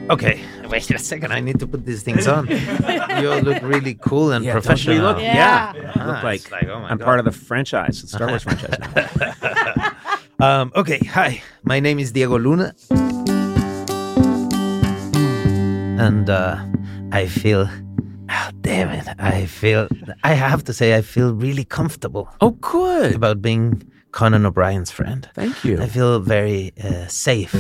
Okay, wait a second. I need to put these things on. You all look really cool and professional. Look, Yeah. yeah. Ah, Look it's like oh my I'm God. part of the franchise, the Star Wars franchise now. Okay, hi. My name is Diego Luna. And I feel... Oh, damn it. I have to say, I feel really comfortable Oh, good. about being Conan O'Brien's friend. Thank you. I feel very safe.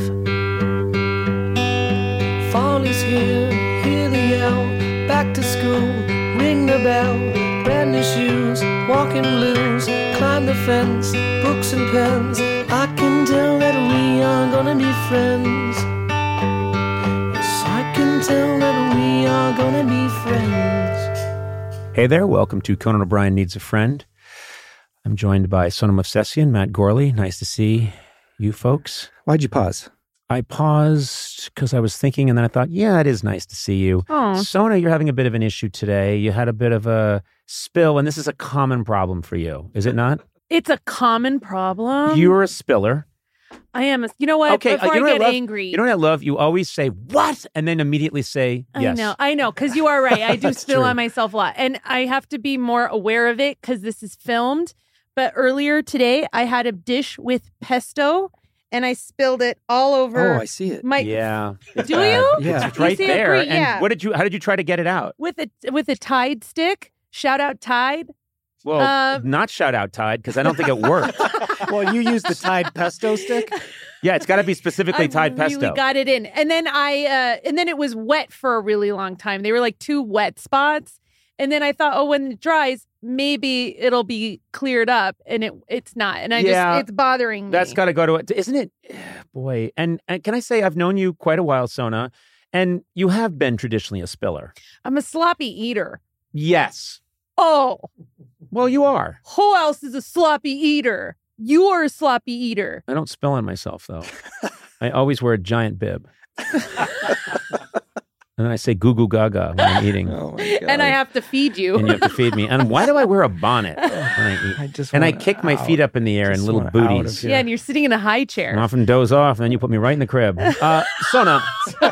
Fall is here, hear the yell, back to school, ring the bell, brand new shoes, walking blues, climb the fence, books and pens, I can tell that we are gonna be friends. Yes, I can tell that we are gonna be friends. Hey there, welcome to Conan O'Brien Needs a Friend. I'm joined by Sona Movsesian, Matt Gorley. Nice to see you folks. Why'd you pause? I paused because I was thinking, and then I thought, yeah, it is nice to see you. Oh. Sona, you're having a bit of an issue today. You had a bit of a spill, and this is a common problem for you, is it not? It's a common problem. You're a spiller. I am. You know what? Okay, Before you know I what get I love? angry. You know what I love? You always say, what? And then immediately say, yes. I know, because you are right. I do That's spill true. on myself a lot. And I have to be more aware of it because this is filmed. But earlier today, I had a dish with pesto, and I spilled it all over. Oh, I see it. My, Yeah. Do you? Yeah. It's right see it there. great, And yeah. how did you try to get it out? With a Tide stick. Shout out Tide. Well, not shout out Tide, because I don't think it worked. Well, you used the Tide pesto stick? Yeah, it's got to be specifically Tide I really pesto. got it in, and then it was wet for a really long time. They were like two wet spots, and then I thought, oh, when it dries, maybe it'll be cleared up, and it's not, and it's bothering me. That's got to go to it, isn't it? Boy, and can I say I've known you quite a while, Sona, and you have been traditionally a spiller. I'm a sloppy eater. Yes. Oh, Well, you are. who else is a sloppy eater? You are a sloppy eater. I don't spill on myself though. I always wear a giant bib. And then I say goo goo gaga when I'm eating. Oh, my God. And I have to feed you. And you have to feed me. And why do I wear a bonnet when I eat? I just And I want kick my out. feet up in the air in Just little want out of booties. here. Yeah, and you're sitting in a high chair. And often doze off, and then you put me right in the crib. Sona,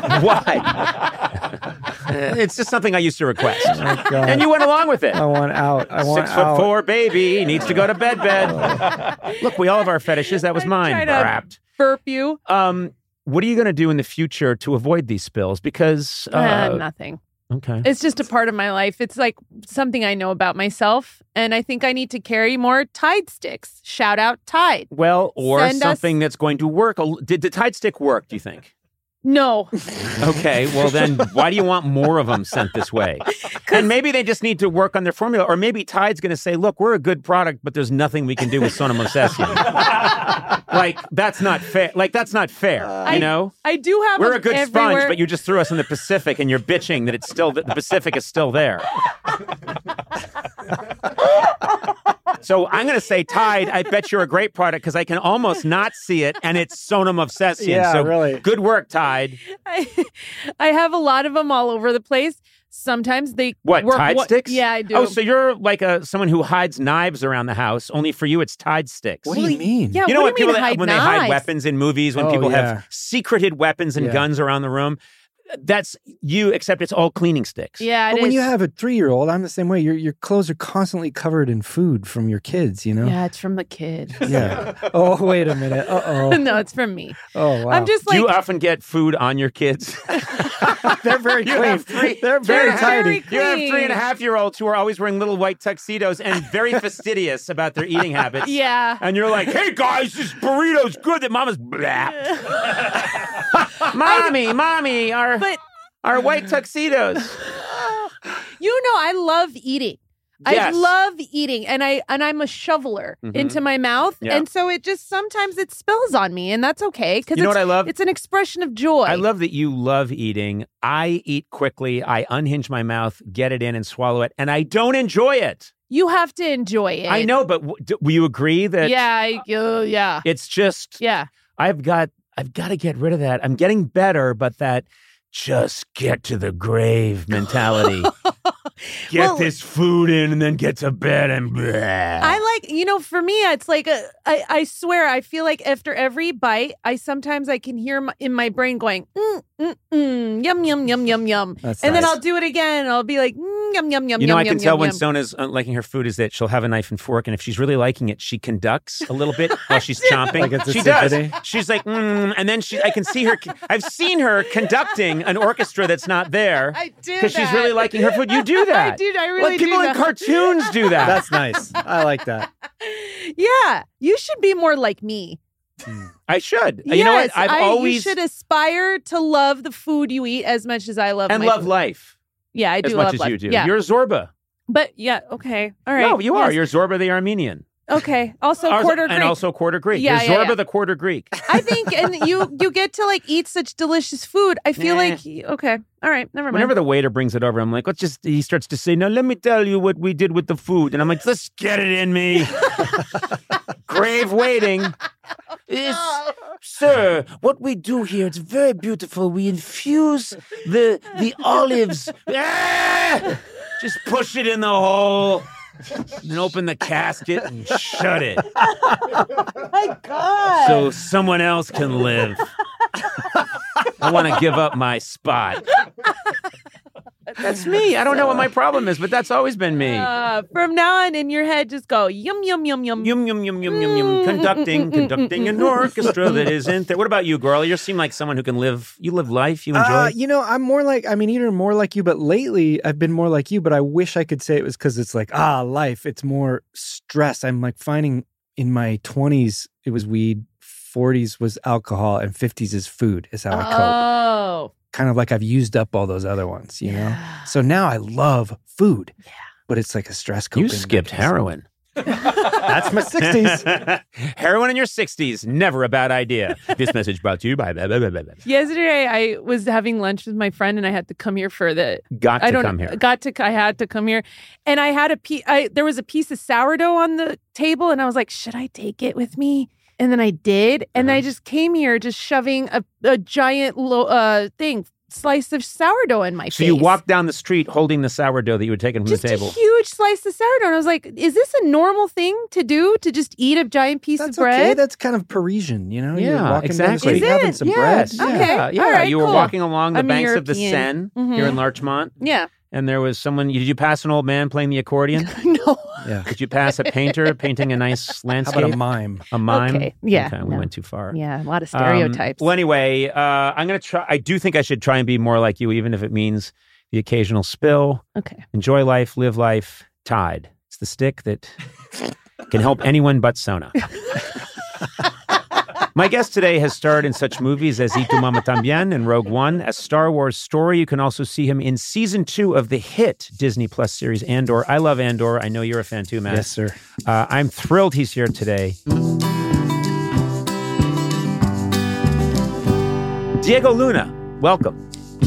why? It's just something I used to request. Oh, God. And you went along with it. I want out. I want 6'4" baby needs to go to bed. Look, we all have our fetishes. That was I mine. tried to- Wrapped. Burp you. What are you going to do in the future to avoid these spills? Because Nothing. okay, It's just a part of my life. It's like something I know about myself. And I think I need to carry more Tide sticks. Shout out Tide. well, or Send us- something that's going to work. Did the Tide stick work? Do you think? No. Okay, well then, why do you want more of them sent this way? And maybe they just need to work on their formula, or maybe Tide's going to say, "Look, we're a good product, but there's nothing we can do with Sona Movsesian." Like that's not fair. Like that's not fair. You know, I do have we're them a good everywhere. sponge, but you just threw us in the Pacific, and you're bitching that it's still the Pacific is still there. So I'm going to say Tide. I bet you're a great product because I can almost not see it, and it's Sona Movsesian. Yeah, so really. Good work, Tide. I have a lot of them all over the place. Sometimes they What, work Tide sticks? Yeah, I do. Oh, so you're like someone who hides knives around the house, only for you it's Tide sticks. What do you mean? Yeah, You know what what do you people mean hide when they hide knives? weapons in movies, when Oh, people yeah. have secreted weapons and Yeah. guns around the room? That's you, except it's all cleaning sticks. Yeah, it But when is. you have a 3-year-old, I'm the same way. Your clothes are constantly covered in food from your kids, you know? Yeah, it's from the kid. Yeah. Oh, wait a minute. Uh-oh. No, it's from me. Oh, wow. I'm just Do like, you often get food on your kids? They're very You clean. have three- They're very They're tidy. very You have clean. 3.5-year-olds who are always wearing little white tuxedos and very fastidious about their eating habits. yeah. And you're like, hey guys, this burrito's good that mama's blah. mommy, our white tuxedos. You know, I love eating. Yes. I love eating, and I'm a shoveler into my mouth, Yeah. and so it just sometimes it spills on me, and that's okay because You know what I love? It's an expression of joy. I love that you love eating. I eat quickly. I unhinge my mouth, get it in, and swallow it, and I don't enjoy it. You have to enjoy it. I know, but will you agree that? Yeah. Yeah. It's just. Yeah. I've got to get rid of that. I'm getting better, but just get to the grave mentality. Get Well- this food in and then get to bed and blah. I like, for me, it's like, I swear, I feel like after every bite, sometimes I can hear in my brain going, yum, yum, yum, yum, yum. That's and then nice. I'll do it again and I'll be like, yum, yum, yum, You know, yum, I can yum, tell yum, when yum. Sona's liking her food is that she'll have a knife and fork, and if she's really liking it, she conducts a little bit while she's chomping. Like it's a She does. symphony? She's like, and then I can see her. I've seen her conducting an orchestra that's not there I do because she's that. really liking her food. You do that. I do. I really Well, people do in that. cartoons do that. That's nice. I like that. Yeah, you should be more like me. I should. Yes, You know what? I've you always should aspire to love the food you eat as much as I love and my love food. life Yeah, I do as love much as life. you do. Yeah, You're Zorba. but yeah, okay, all right. No, you are. Yes. You're Zorba the Armenian. Okay. Also, quarter Greek. And also quarter Greek. Yeah, You're yeah, Zorba yeah. the quarter Greek. I think, and you get to like eat such delicious food. I feel Nah. like okay, all right, never mind. Whenever the waiter brings it over, I'm like, he starts to say, now let me tell you what we did with the food. And I'm like, let's get it in me. Grave waiting. Sir, what we do here, it's very beautiful. We infuse the olives. Ah! Just push it in the hole. Then open the casket and shut it. my God. So someone else can live. I want to give up my spot. That's me. I don't know what my problem is, but that's always been me. From now on, in your head, just go yum yum yum yum. Yum, yum, yum, yum, yum, yum. Conducting an orchestra that isn't there. What about you, girl? You seem like someone who can live. You live life. You enjoy. I'm more like, either more like you, but lately I've been more like you, but I wish I could say it was because it's like, life. It's more stress. I'm like finding in my 20s, it was weed, 40s was alcohol, and 50s is food, is how I cope. Oh. Kind of like I've used up all those other ones, you know? So now I love food, but it's like a stress coping You skipped mechanism. heroin. That's my 60s. Heroin in your 60s, never a bad idea. This message brought to you by blah, blah, blah, blah, blah. Yesterday, I was having lunch with my friend, and I had to come here for the. Got to I don't come here. I had to come here, and I had there was a piece of sourdough on the table, and I was like, should I take it with me? And then I did, and I just came here just shoving a giant slice of sourdough in my face. So you walked down the street holding the sourdough that you had taken from just the table. a huge slice of sourdough, and I was like, is this a normal thing to do, to just eat a giant piece That's of bread? okay. That's kind of Parisian, you know? You're Yeah, walking down the exactly. street Is having it? some Yes. bread. Okay. Yeah. All right, You were cool. walking along the I'm banks of the European. Seine here in Larchmont, Yeah. and there was someone. Did you pass an old man playing the accordion? No. Yeah. Did you pass a painter painting a nice How landscape? about a mime? A mime? Okay. Yeah. Okay, we No. went too far. Yeah. A lot of stereotypes. Well, anyway, I'm going to try. I do think I should try and be more like you, even if it means the occasional spill. Okay. Enjoy life, live life, Tide. It's the stick that can help anyone but Sona. My guest today has starred in such movies as Y Tu Mama Tambien and Rogue One, a Star Wars story. You can also see him in season 2 of the hit Disney Plus series Andor. I love Andor. I know you're a fan too, Matt. Yes, sir. I'm thrilled he's here today. Diego Luna, welcome.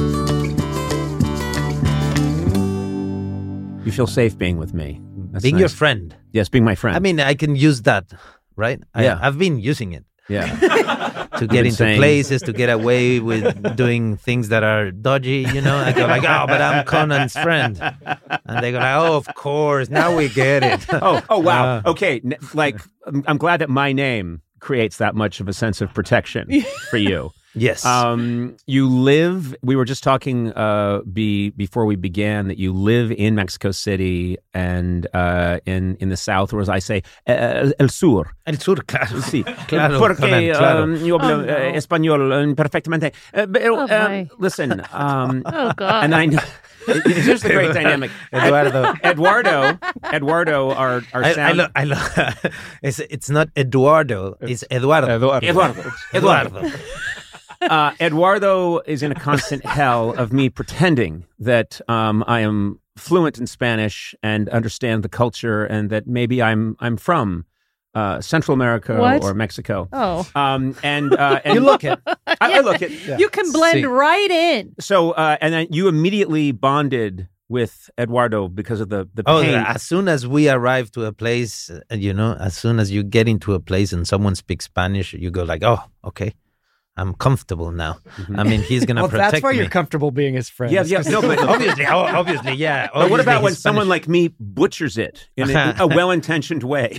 You feel safe being with me. That's Being nice. your friend. Yes, being my friend. I mean, I can use that, right? Yeah. I've been using it yeah. to get been into saying- places, to get away with doing things that are dodgy, you know? I go like, oh, but I'm Conan's friend. And they go like, oh, of course, now we get it. Oh, wow. Okay. I'm glad that my name creates that much of a sense of protection for you. Yes. You live, we were just talking before we began that you live in Mexico City and in the south, or as I say, El Sur. El Sur, claro. Sí, Claro, porque Conan, claro. yo hablo español perfectamente. my. Listen, Oh God. and I know, here's the great dynamic. Eduardo. Eduardo, our sound. I love it's not Eduardo, it's Eduardo. Eduardo. Eduardo is in a constant hell of me pretending that I am fluent in Spanish and understand the culture, and that maybe I'm from Central America What? or Mexico. Oh. And You look it. I look it. You can blend See. right in. So and then you immediately bonded with Eduardo because of the Oh, pain. as soon as we arrive to a place, as soon as you get into a place and someone speaks Spanish, you go like, oh, okay. I'm comfortable now. I mean, he's gonna Well, protect that's why me. you're comfortable being his friend. Yeah, yeah. No, but obviously, yeah. But what about Obviously, when he's someone Spanish. like me butchers it in a well-intentioned way?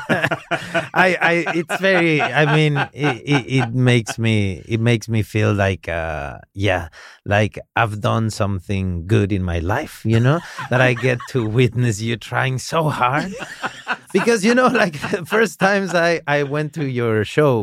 It's very. I mean, it makes me feel like, like I've done something good in my life. That I get to witness you trying so hard. Because like the first times I went to your show,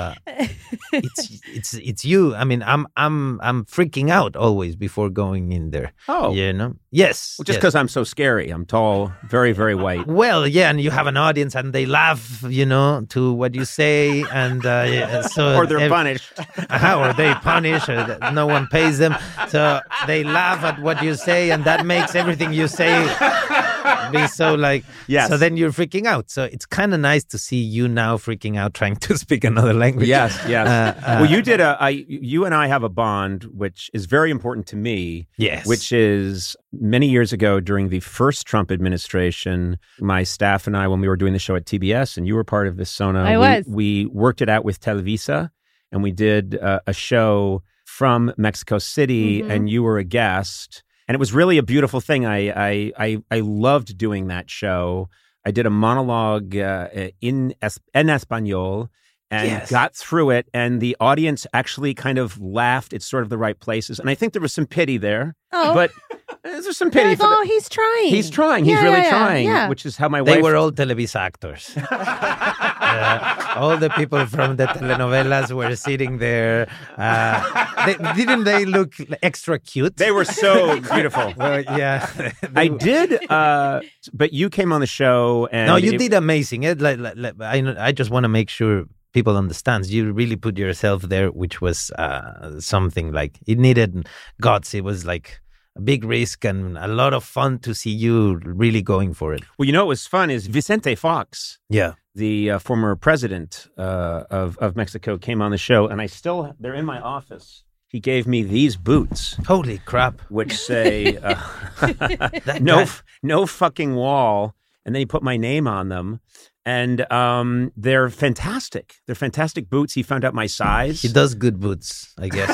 it's you. I mean, I'm freaking out always before going in there. Oh, yes. Well, just because I'm so scary. I'm tall, very, very white. Well, yeah, and you have an audience, and they laugh, to what you say, and so Or they're punished. or they punish, or no one pays them, so they laugh at what you say, and that makes everything you say be so like. Yes. So then you're freaking out. So it's kind of nice to see you now freaking out, trying to speak another language. Yes. Well, you and I have a bond, which is very important to me. Yes. Which is many years ago during the first Trump administration, my staff and I, when we were doing the show at TBS, and you were part of this, Sona, we worked it out with Televisa, and we did a show from Mexico City, and you were a guest. And it was really a beautiful thing. I loved doing that show. I did a monologue in Espanol and got through it. And the audience actually kind of laughed at sort of the right places. And I think there was some pity there. Oh. But there's some pity. He's trying. He's trying. He's really trying, which is how my wife... They were all Televisa actors. All the people from the telenovelas were sitting there. Didn't they look extra cute? They were so beautiful. Well, yeah. I did, but you came on the show and... No, you did amazing. I just want to make sure people understand. You really put yourself there, which was something like... It needed guts. It was like a big risk and a lot of fun to see you really going for it. Well, what was fun is Vicente Fox, the former president of Mexico, came on the show, and they're in my office. He gave me these boots. Holy crap. Which say, no fucking wall. And then he put my name on them. And they're fantastic. They're fantastic boots. He found out my size. He does good boots, I guess.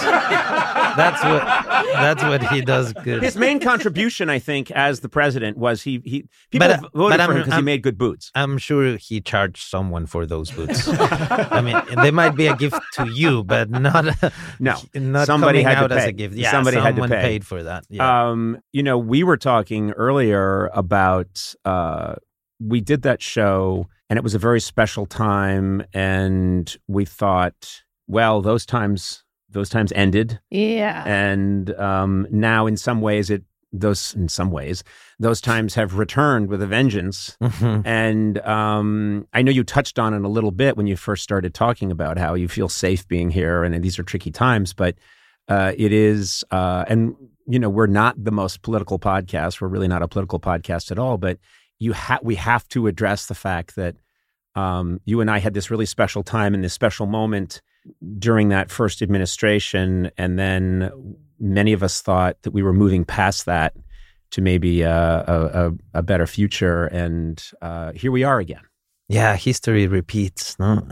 That's what he does good. His main contribution, I think, as the president was people voted for him because he made good boots. I'm sure he charged someone for those boots. I mean, they might be a gift to you, but not somebody coming had out to pay. as a gift. Yeah, somebody had to pay. Paid for that. Yeah. We were talking earlier about we did that show, and it was a very special time, and we thought, well, those times ended. Yeah. And now in some ways those times have returned with a vengeance. Mm-hmm. And I know you touched on it a little bit when you first started talking about how you feel safe being here, and these are tricky times, but it is, and we're not the most political podcast. We're really not a political podcast at all, but we have to address the fact that you and I had this really special time and this special moment during that first administration, and then many of us thought that we were moving past that to maybe a better future, and here we are again. Yeah, history repeats, no?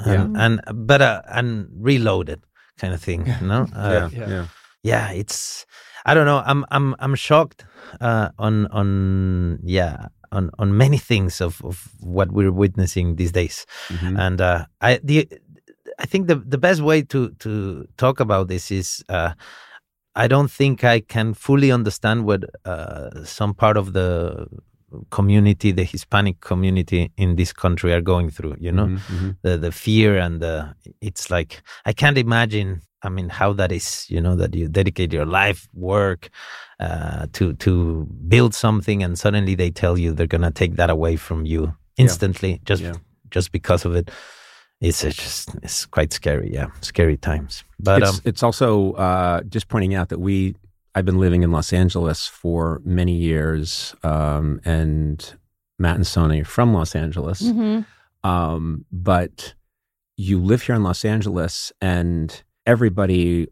And reloaded kind of thing, no? Yeah, it's, I don't know. I'm shocked on many things of what we're witnessing these days. Mm-hmm. And I think the best way to talk about this is I don't think I can fully understand what some part of the community, the Hispanic community in this country are going through, Mm-hmm. the fear and it's like, I can't imagine, how that is, that you dedicate your life, work to build something, and suddenly they tell you they're going to take that away from you instantly just because of it. It's quite scary. Yeah. Scary times. But it's also just pointing out that I've been living in Los Angeles for many years, and Matt and Sona are from Los Angeles. Mm-hmm. But you live here in Los Angeles, and everybody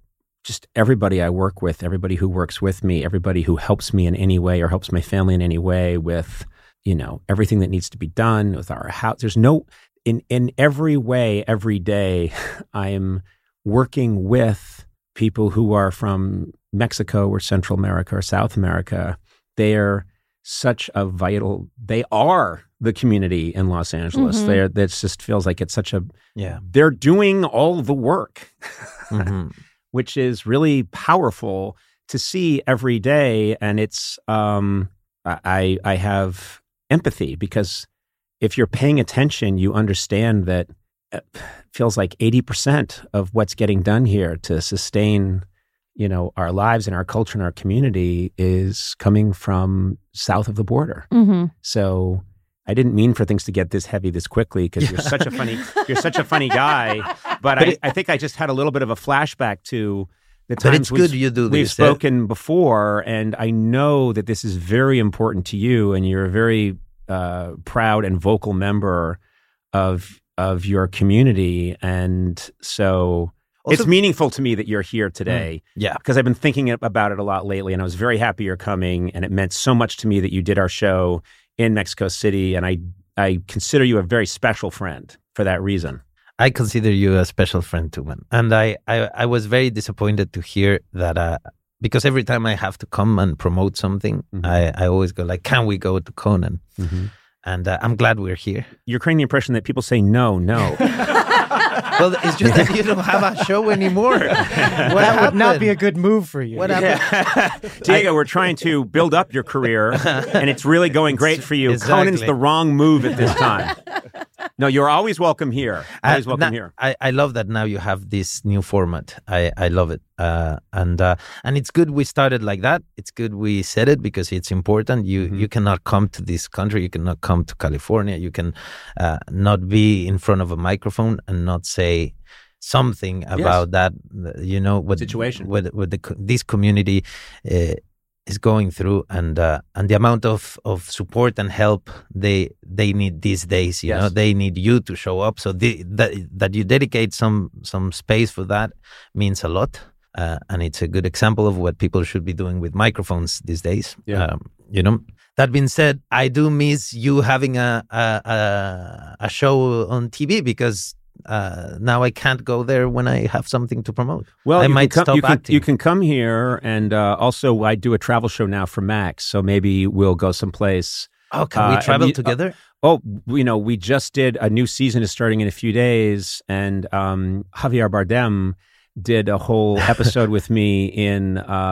I work with, everybody who works with me, everybody who helps me in any way or helps my family in any way with, everything that needs to be done with our house. There's in every way, every day, I am working with people who are from Mexico or Central America or South America. They are the community in Los Angeles. Mm-hmm. That just feels like it's such a, Yeah. they're doing all the work, Mhm. which is really powerful to see every day. And it's, I have empathy because if you're paying attention, you understand that it feels like 80% of what's getting done here to sustain, our lives and our culture and our community is coming from south of the border. Mm-hmm. So I didn't mean for things to get this heavy this quickly because you're such a funny guy. But I think I just had a little bit of a flashback to the But times it's good you do we've this. spoken before, and I know that this is very important to you, and you're a very proud and vocal member of your community, and so Also- it's meaningful to me that you're here today. Yeah. Because I've been thinking about it a lot lately, and I was very happy you're coming, and it meant so much to me that you did our show in Mexico City, and I consider you a very special friend for that reason. I consider you a special friend too, man. And I was very disappointed to hear that because every time I have to come and promote something, Mhm. I always go like, can we go to Conan? And I'm glad we're here. You're creating the impression that people say no. Well, it's just that you don't have a show anymore. That would not be a good move for you. What happened? Diego, we're trying to build up your career, and it's really going great for you. Exactly. Conan's the wrong move at this time. No, you're always welcome here. Always welcome here. I love that now you have this new format. I love it. And it's good we started like that. It's good we said it because it's important. You cannot come to this country. You cannot come to California. You can not be in front of a microphone and not say something about that. What Situation. What this community is going through, and the amount of support and help they need these days. You know, they need you to show up. So that you dedicate some space for that means a lot. And it's a good example of what people should be doing with microphones these days. Yeah. That being said, I do miss you having a show on TV because now I can't go there when I have something to promote. Well, I you might can come, stop acting. You can come here, and also I do a travel show now for Max, so maybe we'll go someplace. Oh, can we travel together? We just did a new season is starting in a few days, and Javier Bardem did a whole episode with me in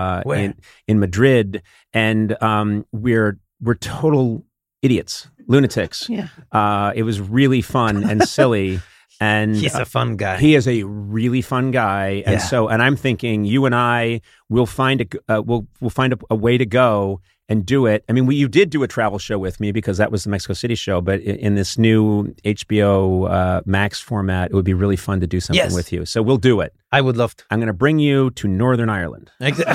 Madrid, and we're total idiots, lunatics. Yeah. It was really fun and silly. And He's a fun guy. He is a really fun guy, and and I'm thinking you and I will find we'll find a way to go and do it. I mean, you did do a travel show with me because that was the Mexico City show, but in this new HBO Max format, it would be really fun to do something with you. So we'll do it. I would love to. I'm going to bring you to Northern Ireland,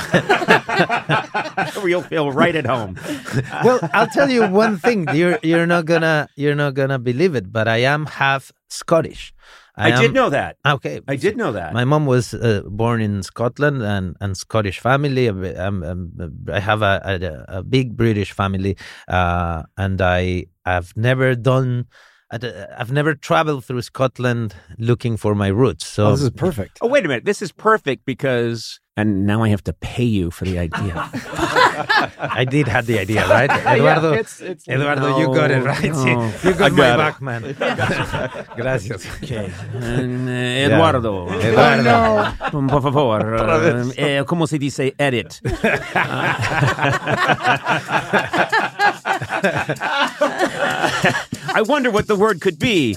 where you'll feel right at home. Well, I'll tell you one thing. You're not gonna believe it, but I am half Scottish. I did know that. Okay, I did know that. My mom was born in Scotland and Scottish family. I have a big British family, and I've never traveled through Scotland looking for my roots. So this is perfect. Oh, wait a minute. This is perfect because, and now I have to pay you for the idea. I did have the idea, right? Eduardo, Eduardo, you got it right. No. You got my it. back, man. Gracias. Okay. Eduardo. Por favor. ¿Cómo se dice edit? I wonder what the word could be.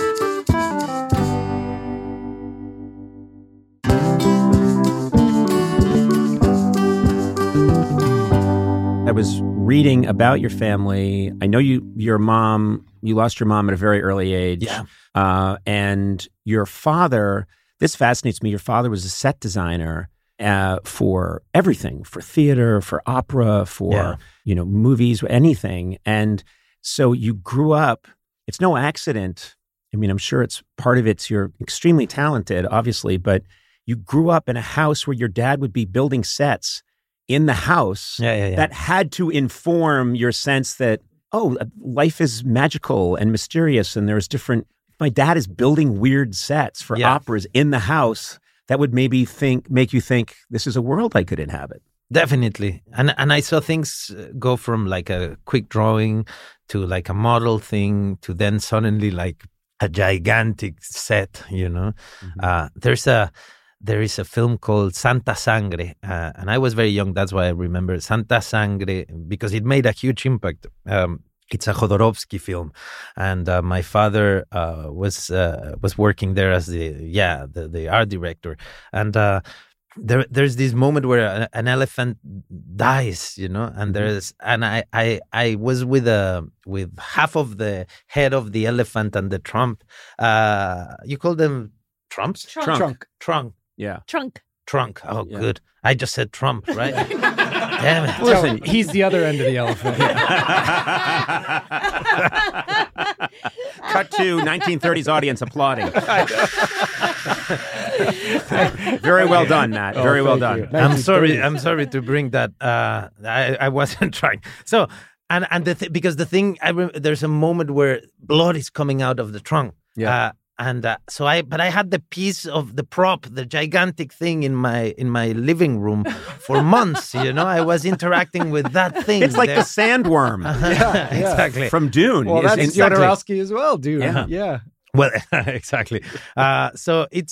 I was reading about your family. I know you lost your mom at a very early age. Yeah. And your father, this fascinates me. Your father was a set designer for everything, for theater, for opera, for movies, anything. And so you grew up. It's no accident. I mean, I'm sure it's part of it's you're extremely talented, obviously, but you grew up in a house where your dad would be building sets in the house that had to inform your sense that, life is magical and mysterious, and there's different. My dad is building weird sets for operas in the house that would maybe make you think this is a world I could inhabit. Definitely. And I saw things go from like a quick drawing to like a model thing to then suddenly like a gigantic set, you know. There is a film called Santa Sangre, and I was very young. That's why I remember Santa Sangre, because it made a huge impact. It's a Jodorowsky film, and my father was working there as the art director, and there's this moment where an elephant dies, you know, and I was with half of the head of the elephant and the trunk. You call them trumps? Trunk. Yeah. Trunk. Oh, yeah. Good. I just said Trump, right? Damn it. Listen, he's the other end of the elephant. Cut to 1930s audience applauding. Very well done, Matt. Very well done. I'm sorry to bring that. I wasn't trying. So, and because the thing, there's a moment where blood is coming out of the trunk. Yeah. But I had the piece of the prop, the gigantic thing in my living room for months. You know, I was interacting with that thing. It's like the sandworm. Exactly. From Dune. Well, that's Jodorowsky as well, dude. Yeah. Well, exactly. So it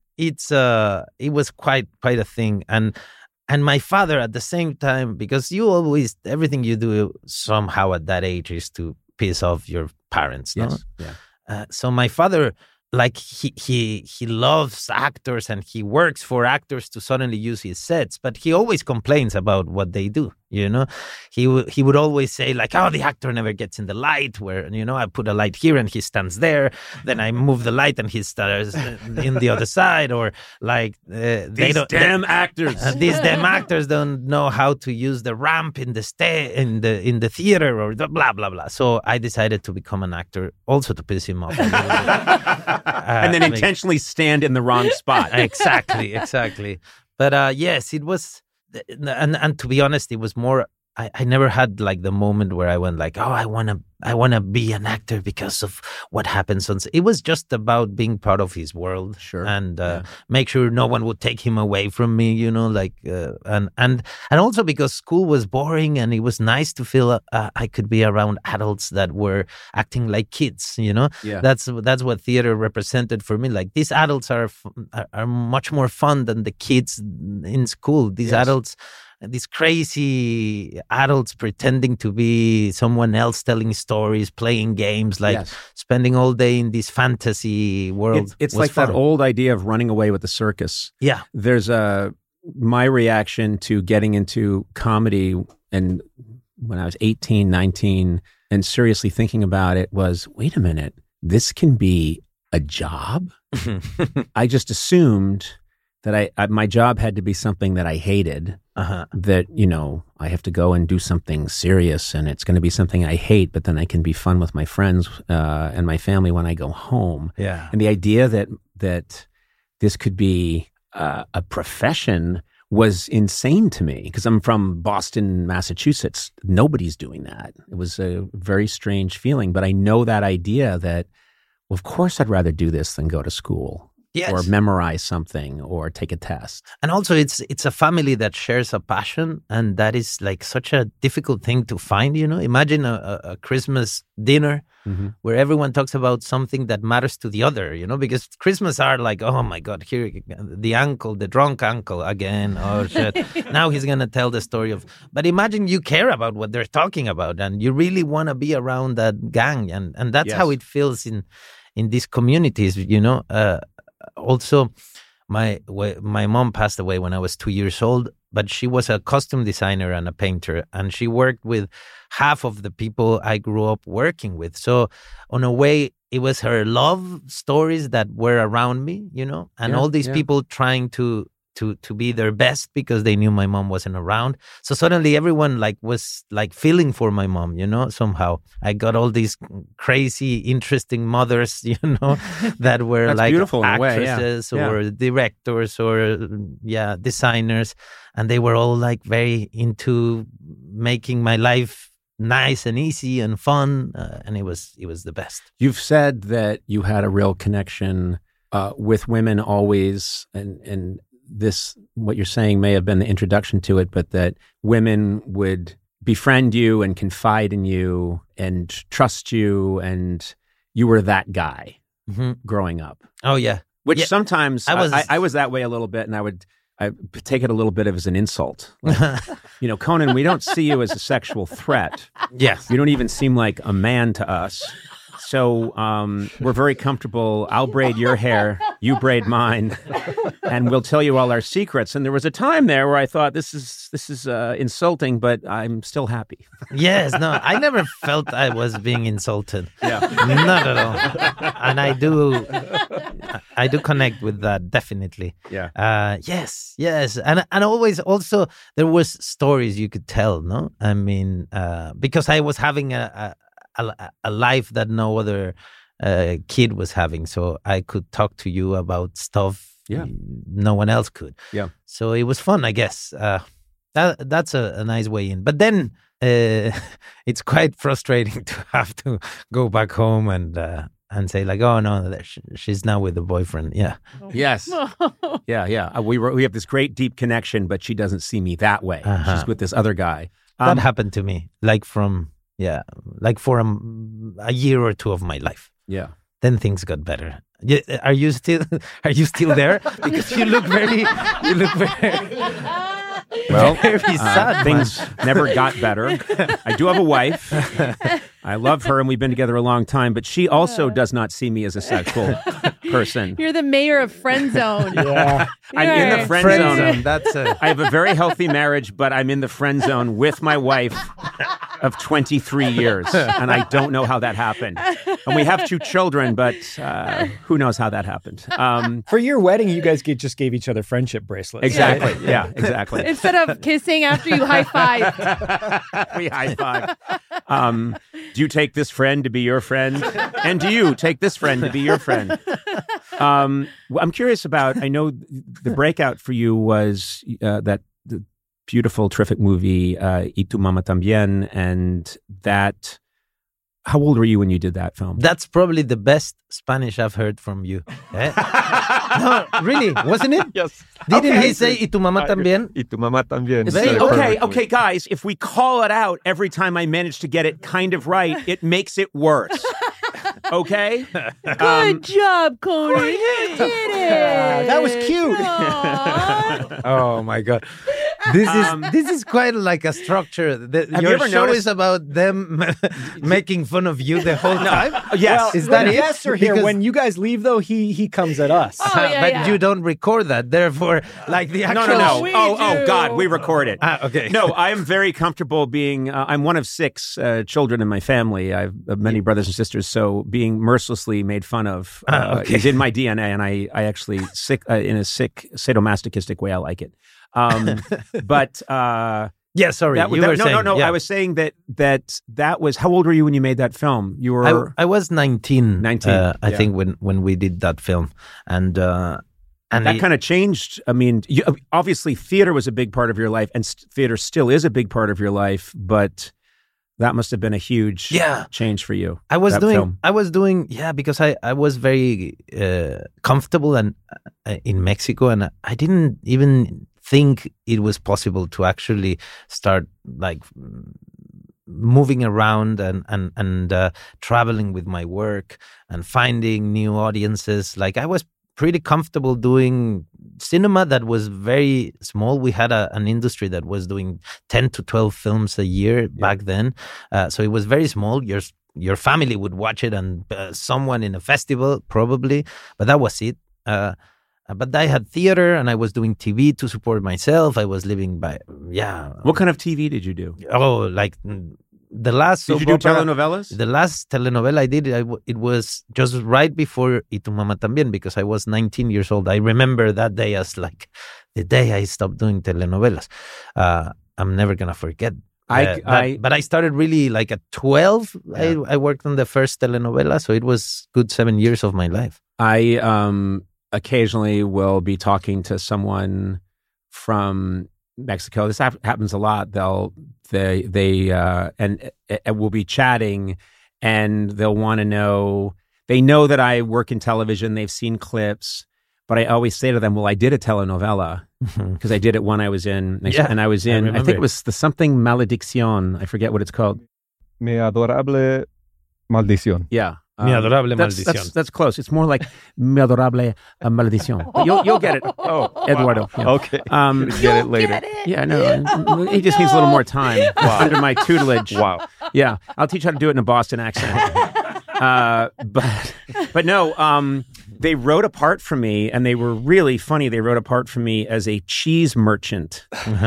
was quite a thing, and my father at the same time, because everything you do somehow at that age is to piss off your parents. No? Yes. Yeah. So my father, like he loves actors and he works for actors to suddenly use his sets, but he always complains about what they do. You know, he would always say like, "Oh, the actor never gets in the light. Where I put a light here and he stands there. Then I move the light and he stands in the other side." Or like these damn actors don't know how to use the ramp in the theater or blah blah blah. So I decided to become an actor, also to piss him off, and then intentionally stand in the wrong spot. Exactly. But yes, it was. And to be honest, it was more. I never had like the moment where I went like, oh, I wanna be an actor because of what happens on. It was just about being part of his world, sure, and make sure no one would take him away from me. You know, like and also because school was boring, and it was nice to feel I could be around adults that were acting like kids. You know, that's what theater represented for me. Like these adults are much more fun than the kids in school. These adults. These crazy adults pretending to be someone else, telling stories, playing games, like spending all day in this fantasy world. It's like fun. That old idea of running away with the circus. Yeah. There's my reaction to getting into comedy, and when I was 18, 19, and seriously thinking about it was, wait a minute, this can be a job? I just assumed that my job had to be something that I hated. That, I have to go and do something serious and it's going to be something I hate, but then I can be fun with my friends and my family when I go home. Yeah. And the idea that this could be a profession was insane to me because I'm from Boston, Massachusetts. Nobody's doing that. It was a very strange feeling, but I know that idea that, well, of course I'd rather do this than go to school. Yes. Or memorize something or take a test. And also it's a family that shares a passion, and that is like such a difficult thing to find, Imagine a Christmas dinner where everyone talks about something that matters to the other, because Christmas are like, oh my God, here the drunk uncle again, oh shit. Now he's going to tell the story of, but imagine you care about what they're talking about and you really want to be around that gang. And that's how it feels in these communities, Also, my mom passed away when I was 2 years old, but she was a costume designer and a painter, and she worked with half of the people I grew up working with. So, on a way, it was her love stories that were around me, and all these people trying to be their best because they knew my mom wasn't around. So suddenly everyone was feeling for my mom, somehow. I got all these crazy, interesting mothers, that were like actresses or directors or designers. And they were all very into making my life nice and easy and fun. And it was the best. You've said that you had a real connection with women always, and this, what you're saying may have been the introduction to it, but that women would befriend you and confide in you and trust you, and you were that guy growing up. Oh yeah. Which sometimes I was that way a little bit, and I take it a little bit as an insult. Like, Conan, we don't see you as a sexual threat. Yes. You don't even seem like a man to us. So we're very comfortable. I'll braid your hair, you braid mine, and we'll tell you all our secrets. And there was a time there where I thought this is insulting, but I'm still happy. Yes, no, I never felt I was being insulted. Yeah, not at all. And I do connect with that, definitely. Yeah. Yes, and always also there was stories you could tell. No, I mean, because I was having a life that no other kid was having, so I could talk to you about stuff no one else could. Yeah. So it was fun, I guess. That's a nice way in. But then it's quite frustrating to have to go back home and say like, oh no, she's now with a boyfriend. Yeah. Yes. Yeah. We have this great deep connection, but she doesn't see me that way. She's with this other guy. That happened to me, like for a year or two of my life. Yeah. Then things got better. Are you still there? Because you look very well, very sad. Things never got better. I do have a wife. I love her, and we've been together a long time, but she also does not see me as a sexual person. You're the mayor of friend zone. Yeah. I'm in the friend zone. I have a very healthy marriage, but I'm in the friend zone with my wife of 23 years, and I don't know how that happened. And we have 2 children, but who knows how that happened. For your wedding, you guys just gave each other friendship bracelets. Exactly. Yeah, exactly. Instead of kissing after you high-fived. We high-five. Do you take this friend to be your friend? And do you take this friend to be your friend? I'm curious about, I know the breakout for you was the beautiful, terrific movie, Y Tu Mamá También, and that... How old were you when you did that film? That's probably the best Spanish I've heard from you. No, really, wasn't it? Yes. Didn't he say, y tu mamá también? Y tu mamá también. Okay, guys, if we call it out every time I manage to get it kind of right, it makes it worse. Okay? Good job, Cody. You did it. That was cute. Oh my God. This is quite like a structure. Your show is about them making fun of you the whole time? Yes. Well, is that the it? guests are here. Because- When you guys leave, though, he comes at us. But you don't record that. Therefore, like the actual... No. We Oh, do. God, we record it. Okay. No, I am very comfortable being, I'm one of 6 children in my family. I have many brothers and sisters, so being mercilessly made fun of is in my DNA, and I actually, in a sick, sadomasochistic way, I like it. But... Yeah, sorry. No. Yeah. I was saying that was, how old were you when you made that film? You were... I was 19. 19, I think when we did that film. And that kind of changed. I mean, obviously theater was a big part of your life, and theater still is a big part of your life, but that must have been a huge change for you. I was doing, because I was very comfortable and in Mexico, and I didn't even think it was possible to actually start like moving around and traveling with my work and finding new audiences. Like I was pretty comfortable doing cinema that was very small. We had an industry that was doing 10 to 12 films a year back then. So it was very small. Your family would watch it, and someone in a festival probably, but that was it. But I had theater, and I was doing TV to support myself. I was living by, What kind of TV did you do? Oh, like the last... Did you do telenovelas? The last telenovela I did, it was just right before Y Tu Mamá También, because I was 19 years old. I remember that day as like the day I stopped doing telenovelas. I'm never going to forget. But I started really like at 12. Yeah. I worked on the first telenovela, so it was good 7 years of my life. I occasionally will be talking to someone from Mexico. This happens a lot. They we'll be chatting, and they'll want to know. they know that I work in television. They've seen clips. But I always say to them, well, I did a telenovela because I did it when I was in. And I was in, I think it was the something Malediction. I forget what it's called. Mi adorable maldición. Yeah. Mi adorable maldición. That's close. It's more like Mi adorable maldición. But you'll get it. Oh, Eduardo. Wow. Yeah. Okay. Get it later. Yeah, no. He just needs a little more time under my tutelage. Wow. Yeah. I'll teach you how to do it in a Boston accent. But no, they wrote a part for me, and they were really funny. They wrote a part for me as a cheese merchant.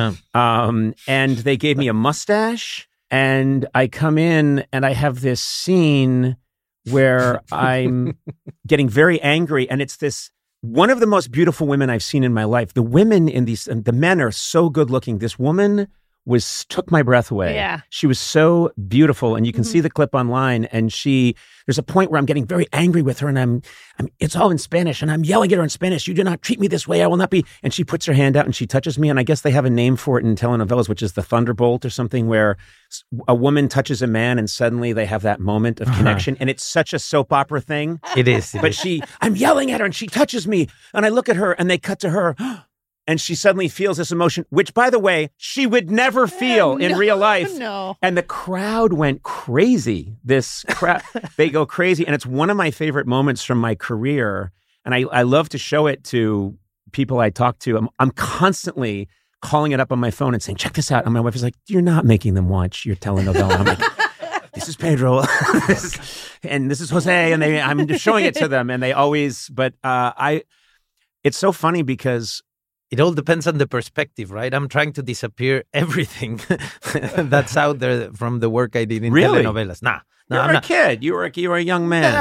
And they gave me a mustache, and I come in, and I have this scene where I'm getting very angry, and it's this one of the most beautiful women I've seen in my life. The women in these, the men are so good looking. This woman took my breath away. Yeah. She was so beautiful, and you can see the clip online, and there's a point where I'm getting very angry with her, and I'm it's all in Spanish, and I'm yelling at her in Spanish, "You do not treat me this way, I will not be," and she puts her hand out and she touches me, and I guess they have a name for it in telenovelas, which is the thunderbolt or something, where a woman touches a man and suddenly they have that moment of connection, and it's such a soap opera thing. It is. But I'm yelling at her, and she touches me, and I look at her, and they cut to her, and she suddenly feels this emotion, which, by the way, she would never feel in real life. No. And the crowd went crazy. This crowd, they go crazy. And it's one of my favorite moments from my career. And I love to show it to people I talk to. I'm constantly calling it up on my phone and saying, check this out. And my wife is like, you're not making them watch your telenovela. I'm like, this is Pedro. and this is Jose. And I'm just showing it to them. And they always, it's so funny because it all depends on the perspective, right? I'm trying to disappear everything that's out there from the work I did in telenovelas. You were a kid. You were a young man.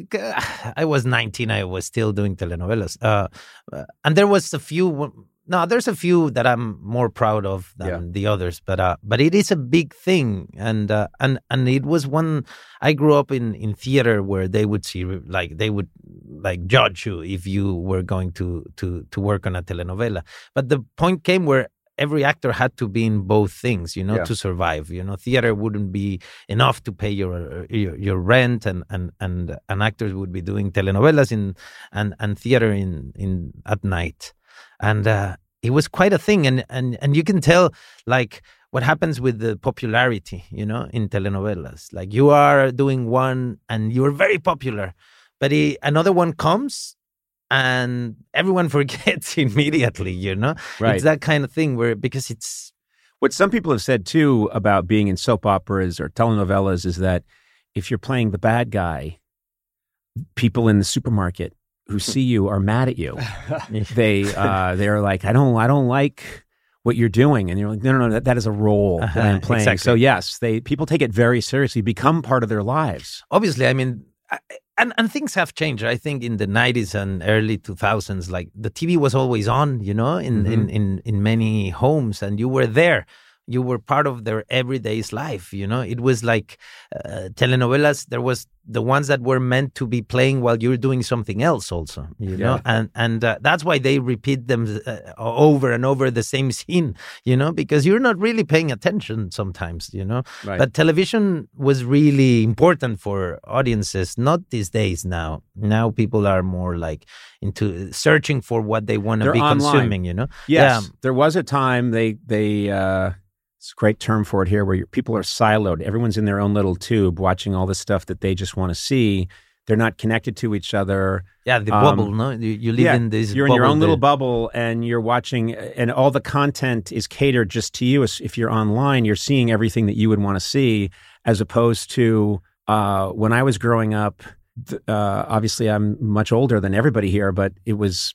I was 19. I was still doing telenovelas. And there was a few. No, there's a few that I'm more proud of than the others. But it is a big thing, and it was one. I grew up in theater where they would see they would judge you if you were going to work on a telenovela. But the point came where every actor had to be in both things, to survive. Theater wouldn't be enough to pay your rent, and actors would be doing telenovelas and theater in at night. And it was quite a thing, and you can tell what happens with the popularity, in telenovelas. Like you are doing one and you're very popular, but another one comes and everyone forgets immediately. Right. It's that kind of thing because it's what some people have said too about being in soap operas or telenovelas is that if you're playing the bad guy, people in the supermarket who see you are mad at you. They're like, I don't like what you're doing, and you're like, no, that is a role that I'm playing. Exactly. So yes, people take it very seriously, become part of their lives. Obviously, I mean, and things have changed. I think in the 90s and early 2000s, the TV was always on, in many homes, and you were there. You were part of their everyday's life, It was like telenovelas. There was the ones that were meant to be playing while you're doing something else also, know? And that's why they repeat them over and over the same scene, because you're not really paying attention sometimes, Right. But television was really important for audiences, not these days now. Now people are more into searching for what they want to be consuming, Yes. Yeah. There was a time it's a great term for it here, where people are siloed. Everyone's in their own little tube watching all the stuff that they just want to see. They're not connected to each other. Yeah, the bubble, no? You live in this You're bubble. in your own little bubble, and you're watching, and all the content is catered just to you. If you're online, you're seeing everything that you would want to see, as opposed to when I was growing up, obviously I'm much older than everybody here, but there's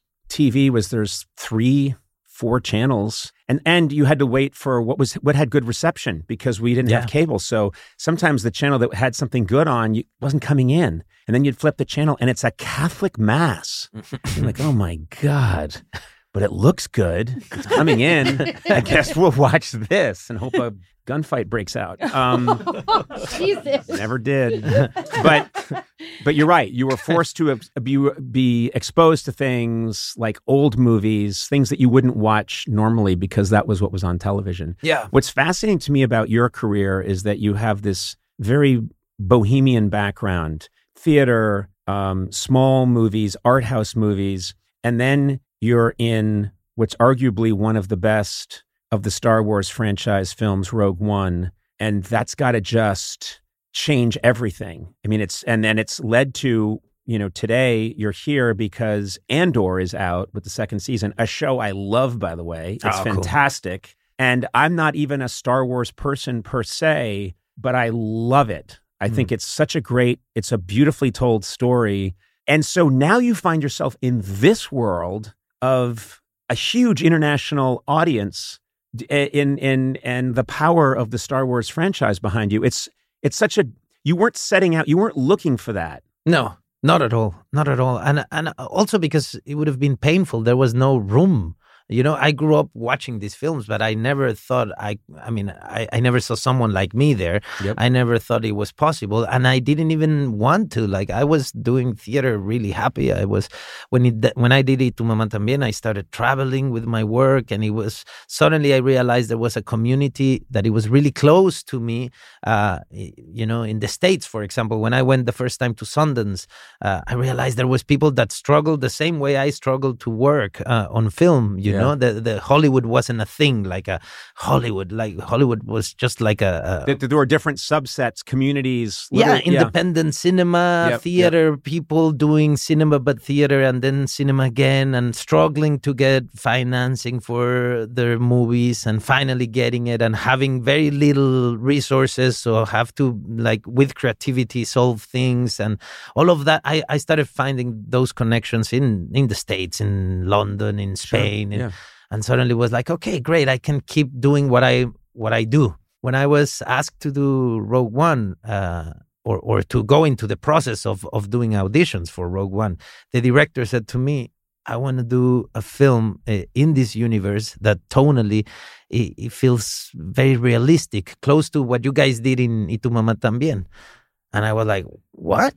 3-4 channels, and you had to wait for what had good reception, because we didn't have cable. So sometimes the channel that had something good on wasn't coming in, and then you'd flip the channel and it's a Catholic mass. You're like, oh my God, but it looks good. It's coming in. I guess we'll watch this and hope a gunfight breaks out. Jesus. Never did. But you're right. You were forced to be exposed to things like old movies, things that you wouldn't watch normally because that was what was on television. Yeah. What's fascinating to me about your career is that you have this very bohemian background, theater, small movies, art house movies, and then you're in what's arguably one of the best of the Star Wars franchise films, Rogue One, and that's got to just change everything. I mean, it's led to, today you're here because Andor is out with the second season, a show I love, by the way. It's fantastic. Cool. And I'm not even a Star Wars person per se, but I love it. I think it's a beautifully told story. And so now you find yourself in this world of a huge international audience and the power of the Star Wars franchise behind you. It's you weren't setting out, you weren't looking for that. No, not at all. Not at all. And also because it would have been painful. There was no room. I grew up watching these films, but I never thought I never saw someone like me there. Yep. I never thought it was possible. And I didn't even want to. Like, I was doing theater really happy. I was, when I did it to Mamá También, I started traveling with my work, and suddenly I realized there was a community that it was really close to me. In the States, for example, when I went the first time to Sundance, I realized there was people that struggled the same way I struggled to work on film. The Hollywood wasn't a thing like a Hollywood. Like Hollywood was just like there were different subsets, communities. Independent cinema, theater, people doing cinema but theater, and then cinema again, and struggling to get financing for their movies, and finally getting it, and having very little resources, so have to, like, with creativity solve things, and all of that. I started finding those connections in the States, in London, in Spain. Sure. And suddenly it was like, okay, great, I can keep doing what I do. When I was asked to do Rogue One, or to go into the process of doing auditions for Rogue One, the director said to me, I want to do a film in this universe that tonally it feels very realistic, close to what you guys did in Y Tu Mamá También. And I was like, what?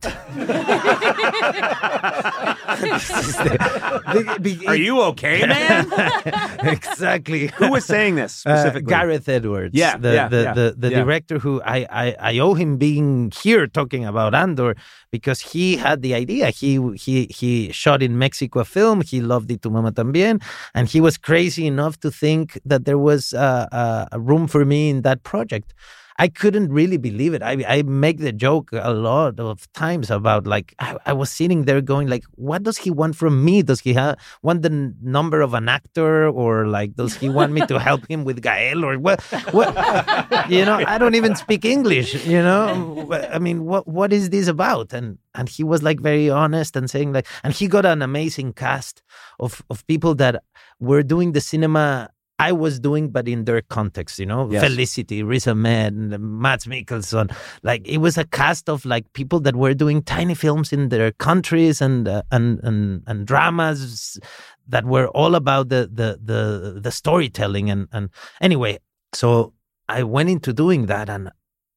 Are you okay, man? Exactly. Who was saying this specifically? Gareth Edwards. The director who I owe him being here talking about Andor, because he had the idea. He shot in Mexico a film. He loved it, Tu Mamá También. And he was crazy enough to think that there was a room for me in that project. I couldn't really believe it. I make the joke a lot of times about, like, I was sitting there going, like, what does he want from me? Does he want the number of an actor, or, like, does he want me to help him with Gael, or what? I don't even speak English. I mean, what is this about? And he was, like, very honest and saying, like, and he got an amazing cast of people that were doing the cinema I was doing, but in their context, yes. Felicity, Riz Ahmed, Mads Mikkelsen. Like, it was a cast of, like, people that were doing tiny films in their countries and dramas that were all about the storytelling. And anyway, so I went into doing that, and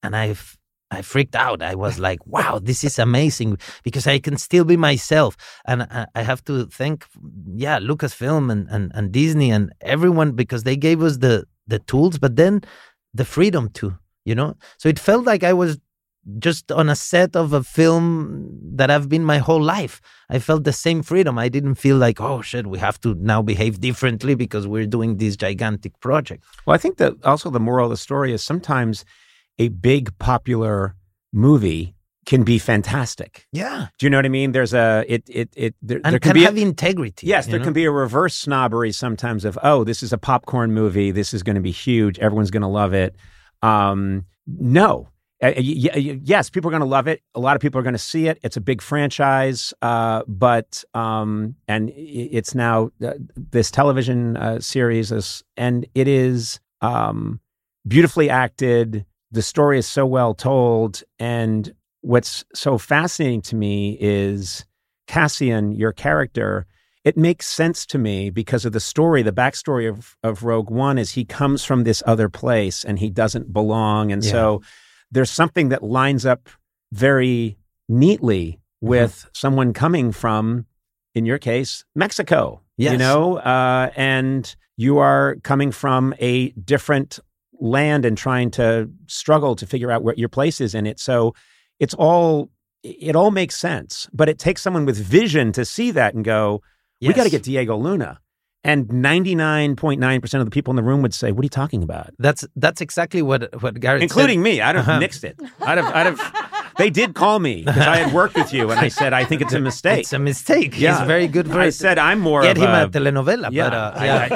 I freaked out. I was like, wow, this is amazing, because I can still be myself. And I have to thank, Lucasfilm and Disney and everyone, because they gave us the tools, but then the freedom to, So it felt like I was just on a set of a film that I've been my whole life. I felt the same freedom. I didn't feel like, oh, shit, we have to now behave differently because we're doing this gigantic project. Well, I think that also the moral of the story is sometimes a big popular movie can be fantastic. Yeah. Do you know what I mean? There's there can have integrity. Yes, there can be a reverse snobbery sometimes of, oh, this is a popcorn movie. This is going to be huge. Everyone's going to love it. No. Yes, people are going to love it. A lot of people are going to see it. It's a big franchise, but and it's now this television series and it is beautifully acted. The story is so well told, and what's so fascinating to me is Cassian, your character. It makes sense to me because of the story. The backstory of Rogue One is he comes from this other place and he doesn't belong, and so there's something that lines up very neatly with someone coming from, in your case, Mexico. Yes. And you are coming from a different land and trying to struggle to figure out where your place is in it. So it's all it all makes sense, but it takes someone with vision to see that and go, we got to get Diego Luna. And 99.9% of the people in the room would say, "What are you talking about?" That's exactly what Garrett including said. me. I'd have nixed it. I'd have. They did call me because I had worked with you, and I said, "I think it's a mistake." It's a mistake. Yeah. He's very good for I it. said, "I'm more Get of him a a telenovela. Yeah,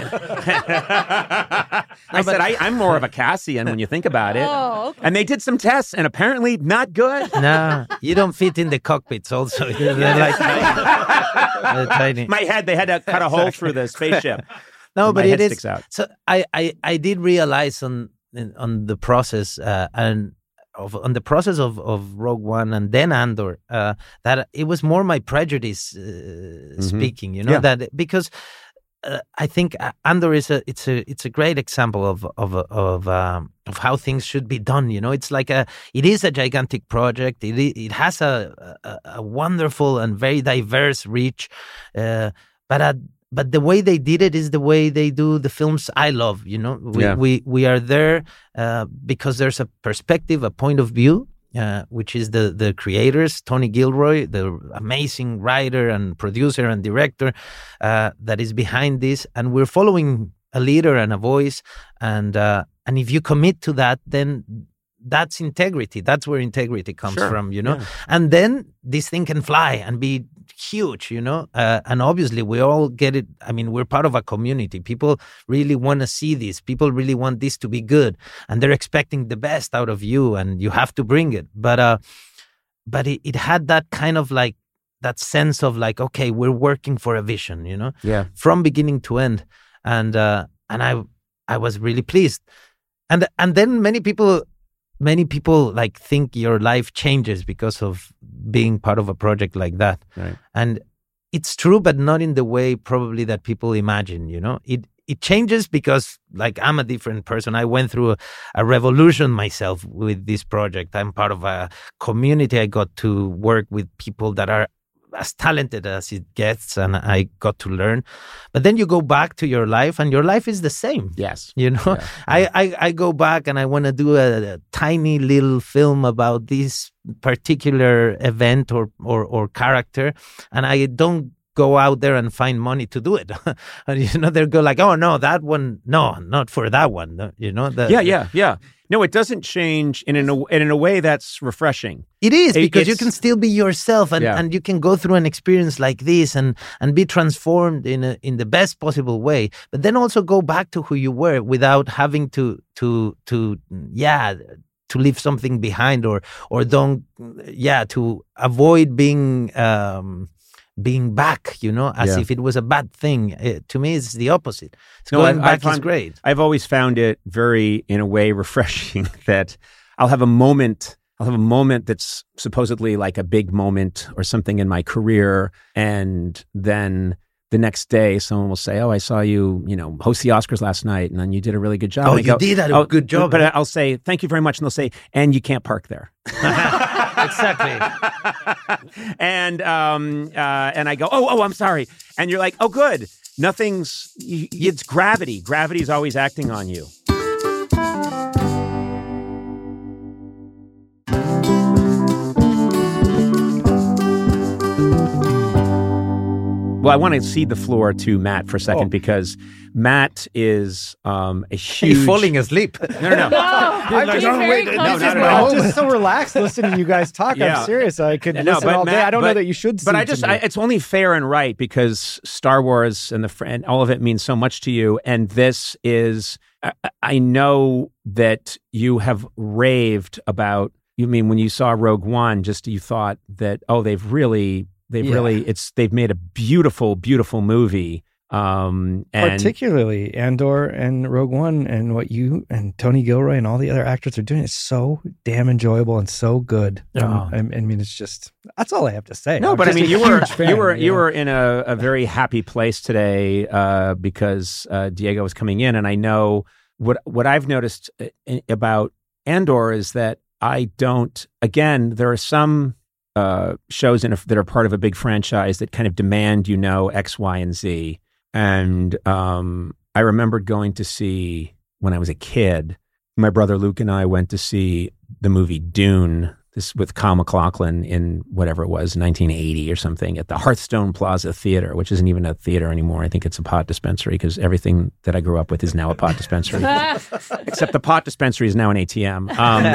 I said I'm more of a Cassian when you think about it. Oh, okay. And they did some tests, and apparently not good. No, you don't fit in the cockpits. Also, they're like they're tiny. My head, they had to cut a hole through the spaceship. No, My but head it sticks is. out. So I did realize on the process on the process of Rogue One and then Andor that it was more my prejudice speaking. You know that because I think Andor is it's a great example of how things should be done. You know, it's like it is a gigantic project. It has a wonderful and very diverse reach, but the way they did it is the way they do the films I love. You know, we are there because there's a perspective, a point of view, which is the creators, Tony Gilroy, the amazing writer and producer and director that is behind this, and we're following a leader and a voice, and if you commit to that, then that's integrity. That's where integrity comes from, you know. Yeah. And then this thing can fly and be huge, you know. And obviously, we all get it. I mean, we're part of a community. People really want to see this. People really want this to be good, and they're expecting the best out of you, and you have to bring it. But it had that kind of like that sense of like, okay, we're working for a vision, you know, from beginning to end, and I was really pleased, and then many people like think your life changes because of being part of a project like that. Right. And it's true, but not in the way probably that people imagine, you know. It changes because like I'm a different person. I went through a revolution myself with this project. I'm part of a community. I got to work with people that are as talented as it gets, and I got to learn. But then you go back to your life, and your life is the same. Yes. You know, yeah. I go back and I want to do a tiny little film about this particular event or character, and I don't go out there and find money to do it. And, you know, they'll go like, oh, no, that one, no, not for that one. You know? Yeah. No, it doesn't change, and in a way that's refreshing. It is, because you can still be yourself, and you can go through an experience like this and be transformed in the best possible way. But then also go back to who you were without having to leave something behind or to avoid being back, you know, as if it was a bad thing. To me, it's the opposite. Going back is great. I've always found it very, in a way, refreshing that I'll have a moment that's supposedly like a big moment or something in my career, and then the next day someone will say, "Oh, I saw you, you know, host the Oscars last night, and then you did a really good job." Oh, you did a good job. But I'll say, "Thank you very much," and they'll say, "And you can't park there." Exactly. And I go, oh, I'm sorry. And you're like, oh, good. It's gravity. Gravity's always acting on you. Well, I want to cede the floor to Matt for a second because Matt is a huge... He's falling asleep. No. I'm just so relaxed listening to you guys talk. Yeah. I'm serious. I could listen all day. I don't know that you should. But it's only fair and right because Star Wars and all of it means so much to you. And this is, I know that you have raved about. You mean when you saw Rogue One, just you thought that they've made a beautiful, beautiful movie. And particularly Andor and Rogue One, and what you and Tony Gilroy and all the other actors are doing is so damn enjoyable and so good. I mean, it's just, that's all I have to say. No, but I mean, you were in a very happy place today because Diego was coming in, and I know what I've noticed about Andor is that there are some shows that are part of a big franchise that kind of demand, you know, X, Y, and Z. And I remembered going to see, when I was a kid, my brother Luke and I went to see the movie Dune, this with Kyle MacLachlan in whatever it was, 1980 or something, at the Hearthstone Plaza Theater, which isn't even a theater anymore. I think it's a pot dispensary because everything that I grew up with is now a pot dispensary. Except the pot dispensary is now an ATM.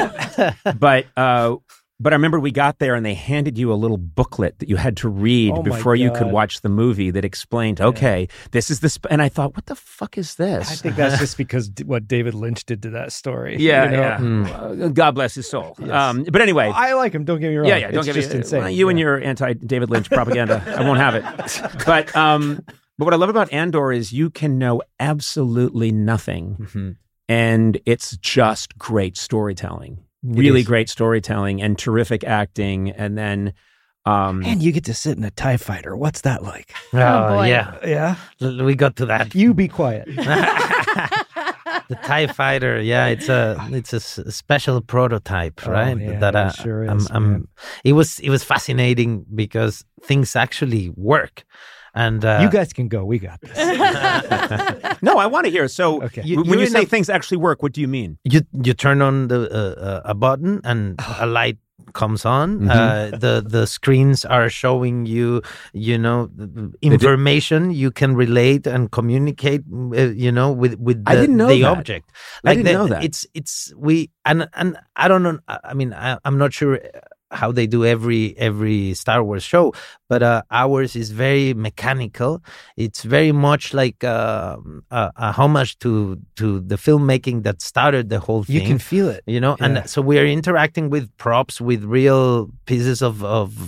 But I remember we got there and they handed you a little booklet that you had to read before you could watch the movie that explained, okay, this is this. And I thought, what the fuck is this? I think that's just because what David Lynch did to that story. Yeah, God bless his soul. Yes. But anyway. I like him, don't get me wrong. Yeah, don't it's get just me insane. You and your anti-David Lynch propaganda, I won't have it. But what I love about Andor is you can know absolutely nothing. And it's just great storytelling. Really great storytelling and terrific acting, and then and you get to sit in a TIE fighter. What's that like? Oh, boy. Yeah. We got to that. You be quiet. The TIE fighter, it's a special prototype, right? It sure is. It was fascinating because things actually work. And you guys can go. We got this. No, I want to hear. So when you say things actually work, what do you mean? You turn on a button and a light comes on. The screens are showing you, information you can relate and communicate, with I didn't know the that. object. I didn't know that. It's and I don't know. I mean, I'm not sure how they do every Star Wars show, but ours is very mechanical. It's very much like a homage to the filmmaking that started the whole thing. You can feel it, and so we are interacting with props, with real pieces of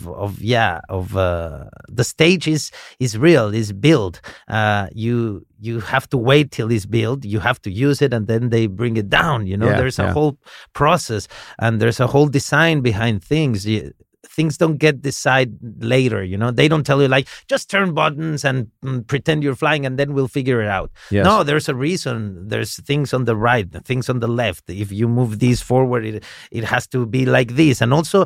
the stage is real, is built. You have to wait till it's built. You have to use it, and then they bring it down. There's a whole process, and there's a whole design behind things. Things don't get decided later. They don't tell you like just turn buttons and pretend you're flying, and then we'll figure it out. Yes. No, there's a reason. There's things on the right, things on the left. If you move these forward, it has to be like this, and also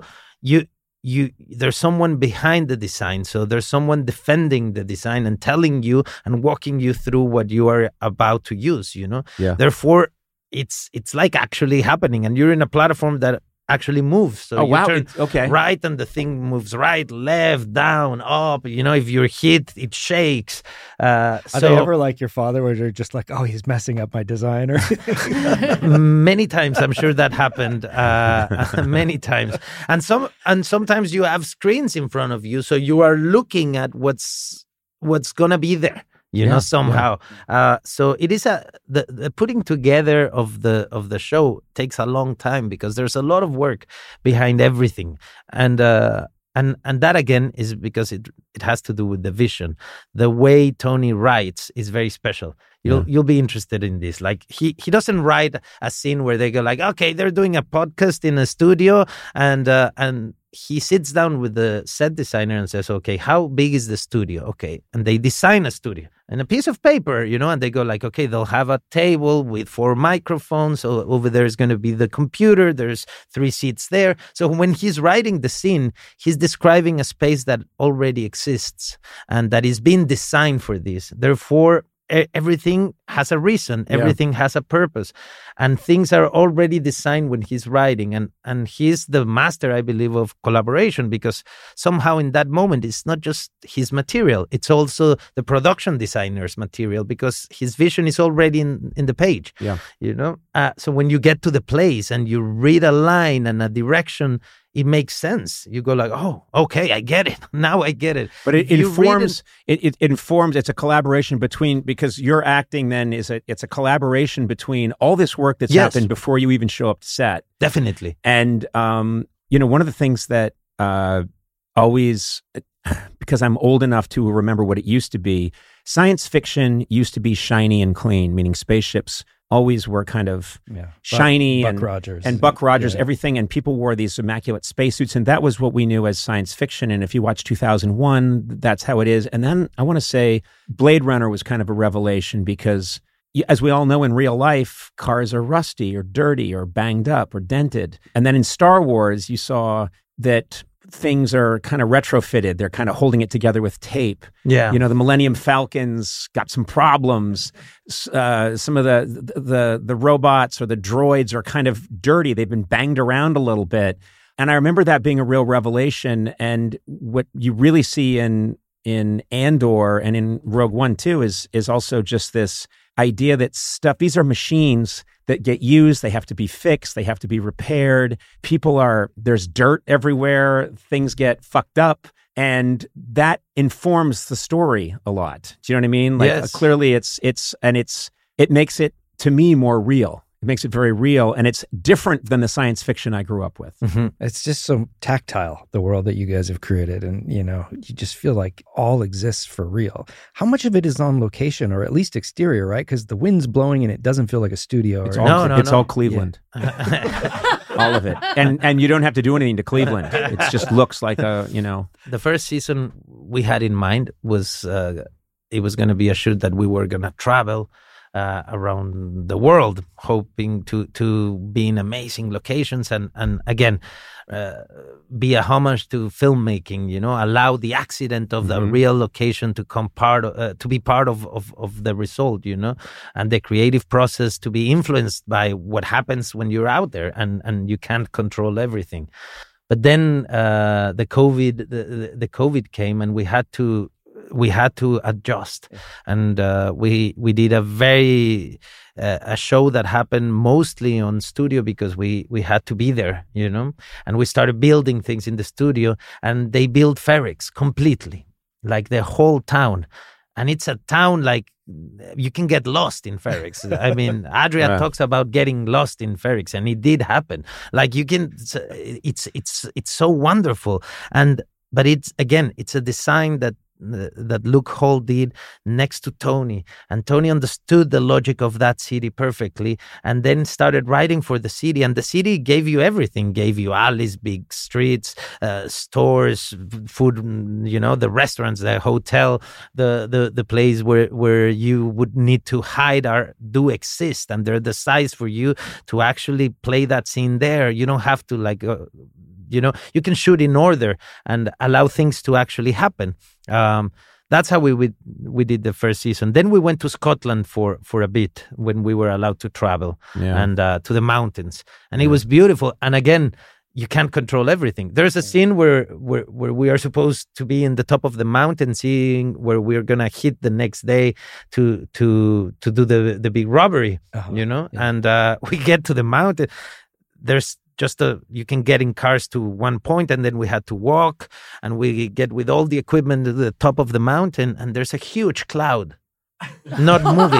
there's someone behind the design, so there's someone defending the design and telling you and walking you through what you are about to use. Therefore it's like actually happening, and you're in a platform that actually moves. So you turn right, and the thing moves right, left, down, up. If you're hit, it shakes. Are they ever like your father, where they're just like, oh, he's messing up my design? Or many times, I'm sure that happened. Many times, and sometimes you have screens in front of you, so you are looking at what's gonna be there. Somehow. So it is the putting together of the show takes a long time because there's a lot of work behind everything, and that again is because it has to do with the vision. The way Tony writes is very special. You'll be interested in this. Like he doesn't write a scene where they go like, okay, they're doing a podcast in a studio, and he sits down with the set designer and says, okay, how big is the studio? Okay. And they design a studio and a piece of paper, and they go like, okay, they'll have a table with 4 microphones. So over there is going to be the computer. There's 3 seats there. So when he's writing the scene, he's describing a space that already exists and that is being designed for this. Therefore, everything has a reason. Everything has a purpose, and things are already designed when he's writing. And he's the master, I believe, of collaboration, because somehow in that moment it's not just his material; it's also the production designer's material, because his vision is already in the page. So when you get to the place and you read a line and a direction, it makes sense. You go like, oh, okay, I get it. Now I get it. But it informs. It informs. It's a collaboration between, because your acting then it's a collaboration between all this work that's happened before you even show up to set. Definitely. And one of the things that always, because I'm old enough to remember what it used to be, science fiction used to be shiny and clean, meaning spaceships always were kind of shiny Buck Rogers. And Buck Rogers, everything, and people wore these immaculate spacesuits, and that was what we knew as science fiction. And if you watch 2001, that's how it is. And then I want to say Blade Runner was kind of a revelation, because as we all know, in real life, cars are rusty or dirty or banged up or dented. And then in Star Wars, you saw that things are kind of retrofitted. They're kind of holding it together with tape. Yeah. The Millennium Falcons got some problems. Some of the robots or the droids are kind of dirty. They've been banged around a little bit. And I remember that being a real revelation. And what you really see in Andor and in Rogue One too is also just this idea that these are machines that get used. They have to be fixed. They have to be repaired. There's dirt everywhere. Things get fucked up. And that informs the story a lot. Do you know what I mean? Like yes. Clearly it makes it, to me, more real. It makes it very real, and it's different than the science fiction I grew up with. Mm-hmm. It's just so tactile, the world that you guys have created. And, you just feel like all exists for real. How much of it is on location or at least exterior, right? Because the wind's blowing and it doesn't feel like a studio. It's or all Cleveland. All of it. And you don't have to do anything to Cleveland. It just looks like The first season we had in mind was it was going to be a shoot that we were going to travel around the world, hoping to be in amazing locations and again be a homage to filmmaking. Allow the accident of the real location to be part of the result. And the creative process to be influenced by what happens when you're out there, and you can't control everything. But then the COVID came, and we had to adjust, and we did a show that happened mostly on studio because we had to be there, and we started building things in the studio, and they built Ferrix completely, like the whole town, and it's a town like you can get lost in Ferrix. I mean, Adrian talks about getting lost in Ferrix, and it did happen. Like you can, it's so wonderful, but it's a design that Luke Hall did next to Tony, and Tony understood the logic of that city perfectly, and then started writing for the city, and the city gave you everything, gave you alleys, big streets, stores, food, the restaurants, the hotel, the place where you would need to hide do exist, and they're the size for you to actually play that scene there. You don't have to you can shoot in order and allow things to actually happen. That's how we did the first season. Then we went to Scotland for a bit when we were allowed to travel and to the mountains, and it was beautiful. And again, you can't control everything. There's a scene where we are supposed to be in the top of the mountain, seeing where we're gonna hit the next day to do the big robbery, and we get to the mountain. There's just you can get in cars to one point, and then we had to walk, and we get with all the equipment to the top of the mountain, and there's a huge cloud not moving.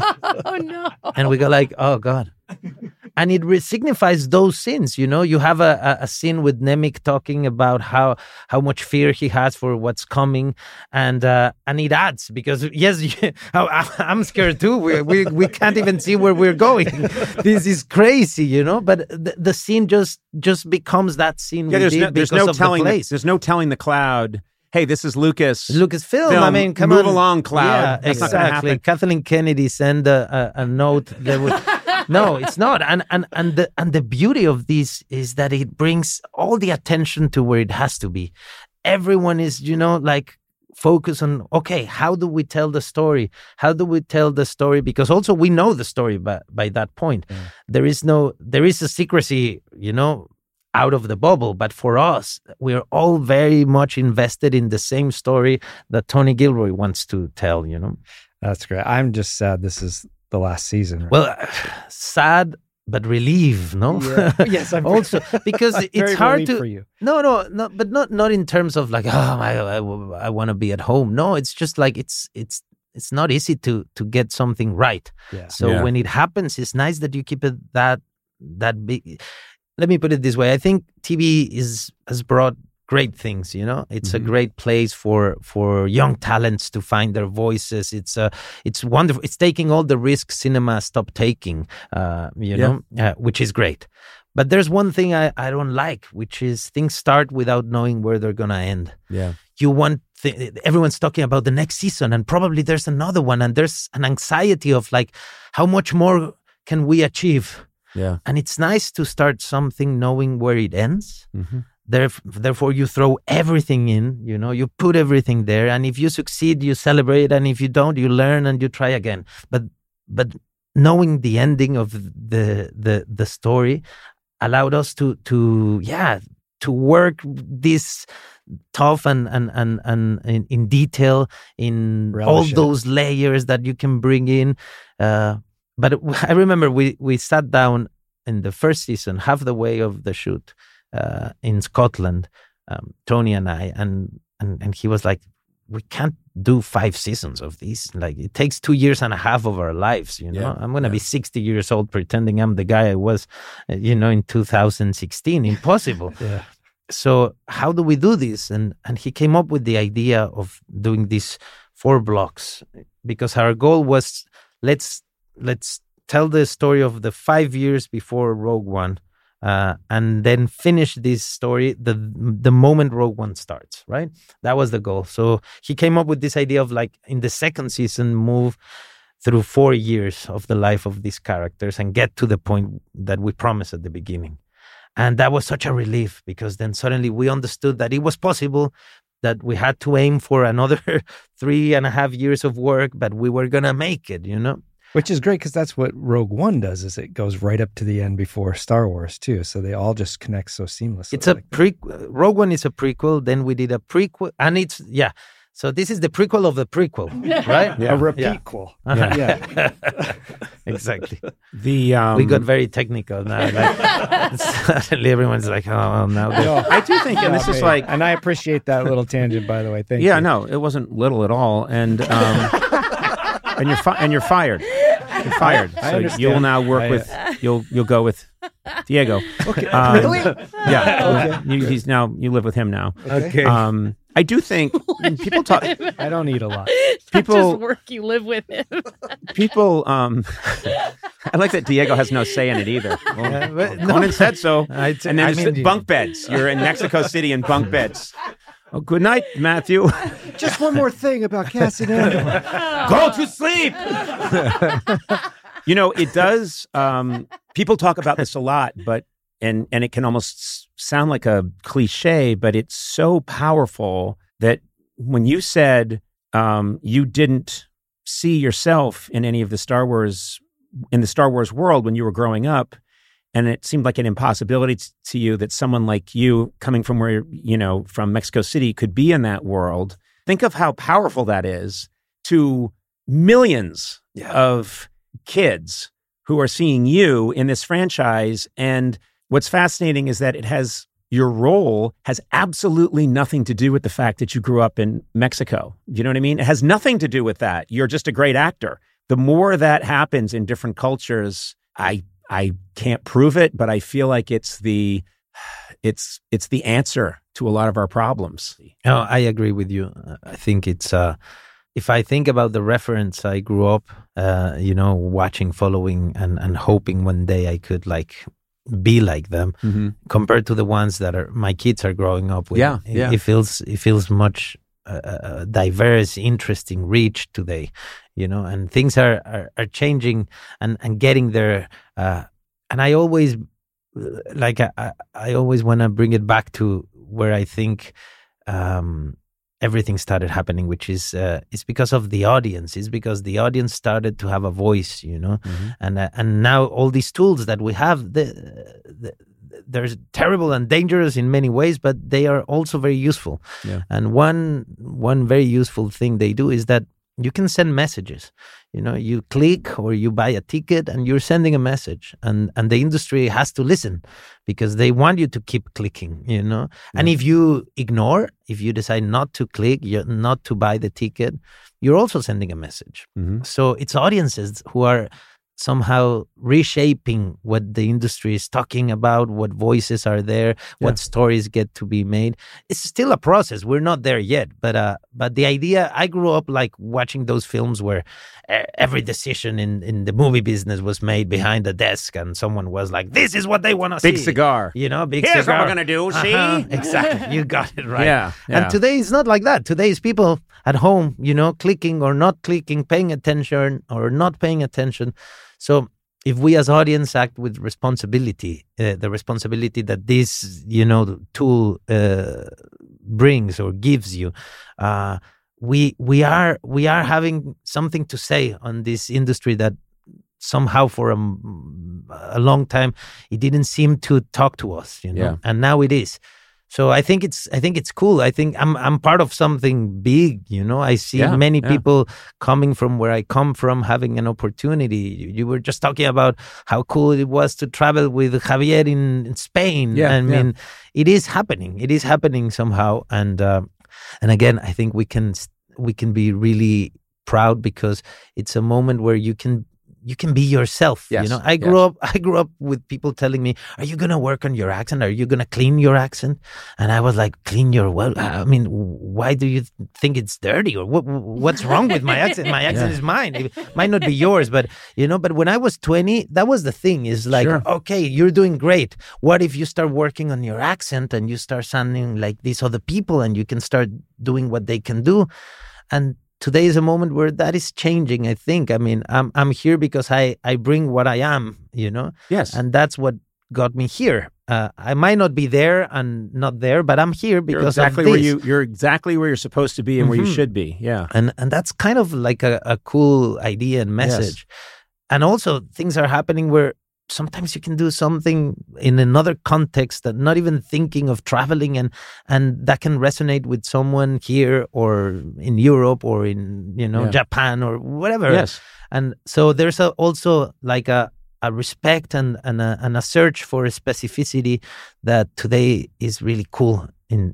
Oh no. And we go like, oh God. And it signifies those scenes, You have a scene with Nemik talking about how much fear he has for what's coming, and it adds, because yes, I'm scared too. We can't even see where we're going. This is crazy, But the scene just becomes that scene. There's no telling the cloud, hey, this is Lucasfilm. I mean, come move on. along, cloud. Yeah, exactly. Kathleen Kennedy sent a note that would. No, it's not. And the beauty of this is that it brings all the attention to where it has to be. Everyone is, focus on, okay, how do we tell the story? How do we tell the story? Because also we know the story by that point. Yeah. There is a secrecy, out of the bubble. But for us, we're all very much invested in the same story that Tony Gilroy wants to tell, That's great. I'm just sad this is the last season. Right? Well, sad but relieved, no? Yeah. Yes, I'm also because it's hard to. For you. No, but not in terms of like, I want to be at home. No, it's just like it's not easy to get something right. Yeah. So when it happens, it's nice that you keep it that big. Let me put it this way: I think TV has brought great things. It's a great place for young talents to find their voices. It's wonderful. It's taking all the risks cinema stopped taking, which is great. But there's one thing I don't like, which is things start without knowing where they're gonna end. Yeah, everyone's talking about the next season, and probably there's another one, and there's an anxiety of like, how much more can we achieve? Yeah, and it's nice to start something knowing where it ends. Mm-hmm. Therefore, you throw everything in, you put everything there. And if you succeed, you celebrate. And if you don't, you learn and you try again. But knowing the ending of the story allowed us to to work this tough and in detail in all those layers that you can bring in. But I remember we sat down in the first season, half the way of the shoot in Scotland, Tony and I, and he was like, we can't do 5 seasons of this. Like, it takes 2.5 years of our lives, you know. I'm going to be 60 years old pretending I'm the guy I was, in 2016. Impossible. So how do we do this? And he came up with the idea of doing these 4 blocks, because our goal was, let's tell the story of the 5 years before Rogue One, and then finish this story the moment Rogue One starts, right? That was the goal. So he came up with this idea of, like, in the second season, move through 4 years of the life of these characters and get to the point that we promised at the beginning. And that was such a relief, because then suddenly we understood that it was possible, that we had to aim for another 3.5 years of work, but we were going to make it, Which is great, because that's what Rogue One does, is it goes right up to the end before Star Wars too. So they all just connect so seamlessly. It's a prequel. Rogue One is a prequel. Then we did a prequel, and it's So this is the prequel of the prequel, right? A repeatquel. Yeah. Exactly. We got very technical now. Like, suddenly everyone's like, oh, now. I do think, and this is like, and I appreciate that little tangent, by the way. Thank you. Yeah, no, it wasn't little at all, and you're fired. You're fired. I so understand. you'll now work with. You'll go with Diego. Okay. Really? Okay. Yeah. You live with him now. Okay. I do think people talk. I don't eat a lot. People Not just work, you live with him. People. I like that Diego has no say in it either. Well, Conan said so. And then bunk beds. You're in Mexico City in bunk beds. Oh, good night, Matthew. Just one more thing about Cassian Andor. Go to sleep. It does. People talk about this a lot, but and it can almost sound like a cliche, but it's so powerful that when you said you didn't see yourself in any of the Star Wars world when you were growing up, and it seemed like an impossibility to you that someone like you, coming from from Mexico City, could be in that world. Think of how powerful that is to millions of kids who are seeing you in this franchise. And what's fascinating is that your role has absolutely nothing to do with the fact that you grew up in Mexico. You know what I mean? It has nothing to do with that. You're just a great actor. The more that happens in different cultures, I can't prove it, but I feel like it's the answer to a lot of our problems. Oh, I agree with you. I think it's if I think about the reference I grew up, watching, following, and hoping one day I could be like them, compared to the ones that my kids are growing up with. It feels much diverse, interesting, rich today, and things are changing and getting there. And I always I always want to bring it back to where I think everything started happening, which is it's because of the audience. It's because the audience started to have a voice, and now all these tools that we have, they're terrible and dangerous in many ways, but they are also very useful. Yeah. And one very useful thing they do is that you can send messages. You click or you buy a ticket and you're sending a message, and the industry has to listen because they want you to keep clicking, And if you decide not to click, not to buy the ticket, you're also sending a message. Mm-hmm. So it's audiences who are somehow reshaping what the industry is talking about, what voices are there, what stories get to be made. It's still a process. We're not there yet. But the idea, I grew up watching those films where every decision in the movie business was made behind a desk and someone was like, this is what they want to see. Big cigar. Big Here's cigar. what we're going to do, see? Exactly. You got it right. Yeah. And today it's not like that. Today is people at home, clicking or not clicking, paying attention or not paying attention. So if we as audience act with responsibility, the responsibility that this, tool brings or gives you, we are having something to say on this industry that somehow for a long time it didn't seem to talk to us, And now it is. So I think it's cool. I think I'm part of something big, you know. I see many people coming from where I come from having an opportunity. You were just talking about how cool it was to travel with Javier in Spain. Yeah, I mean, it is happening. It is happening somehow. And again, I think we can be really proud because it's a moment where you can be yourself. Yes, you know, I grew up with people telling me, "Are you gonna work on your accent? Are you gonna clean your accent?" And I was like, "Clean your what? I mean, why do you think it's dirty? Or what's wrong with my accent? My accent is mine. It might not be yours, but you know." But when I was 20, that was the thing. Is like, okay, you're doing great. What if you start working on your accent and you start sounding like these other people, and you can start doing what they can do? And today is a moment where that is changing, I think. I mean, I'm here because I bring what I am, you know? Yes. And that's what got me here. I might not be there and not there, but I'm here because of this. You're exactly where you're supposed to be and where you should be. Yeah. And that's kind of like a cool idea and message. Yes. And also things are happening where sometimes you can do something in another context that not even thinking of traveling and that can resonate with someone here or in Europe or in, you know, Japan or whatever. Yes. And so there's also like a respect and a search for a specificity that today is really cool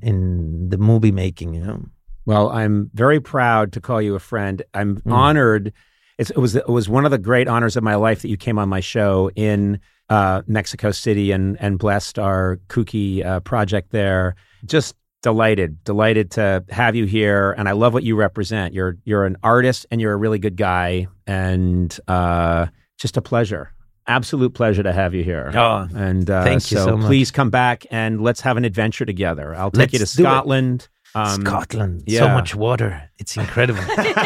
in the movie making, you know. Well, I'm very proud to call you a friend. I'm honored. It was one of the great honors of my life that you came on my show in Mexico City and blessed our kooky project there. Just delighted to have you here, and I love what you represent. You're an artist and you're a really good guy, and just a pleasure. Absolute pleasure to have you here. Oh, and thank you so much. Please come back and let's have an adventure together. I'll take you to Scotland. Scotland, so much water. It's incredible.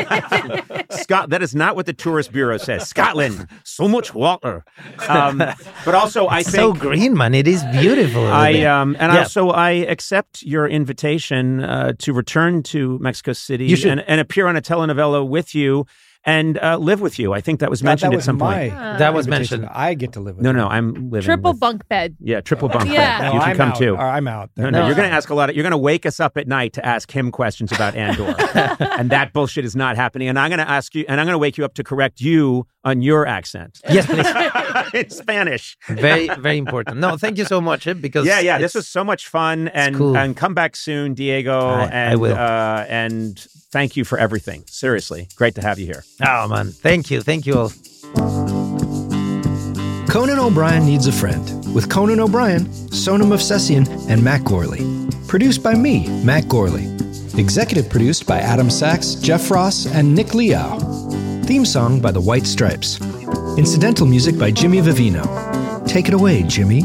That is not what the tourist bureau says. Scotland, so much water. But also, I think so green, man. It is beautiful. Also, I accept your invitation to return to Mexico City and appear on a telenovela with you. And live with you. I think that was mentioned at some point. That was mentioned. I get to live with you. No, I'm living triple bunk bed. Yeah, triple bunk bed. Yeah. You can come too. I'm out. No, you're going to ask a lot. You're going to wake us up at night to ask him questions about Andor. And that bullshit is not happening. And I'm going to ask you, and I'm going to wake you up to correct you on your accent. Yes, please. In Spanish. Very, very important. No, thank you so much. Because this was so much fun. And cool. And come back soon, Diego. I will. And thank you for everything. Seriously. Great to have you here. Oh, man. Thank you. Thank you all. Conan O'Brien Needs a Friend with Conan O'Brien, Sonam Movsesian, and Matt Gorley. Produced by me, Matt Gorley. Executive produced by Adam Sachs, Jeff Ross, and Nick Liao. Theme song by the White Stripes. Incidental music by Jimmy Vivino. Take it away, Jimmy.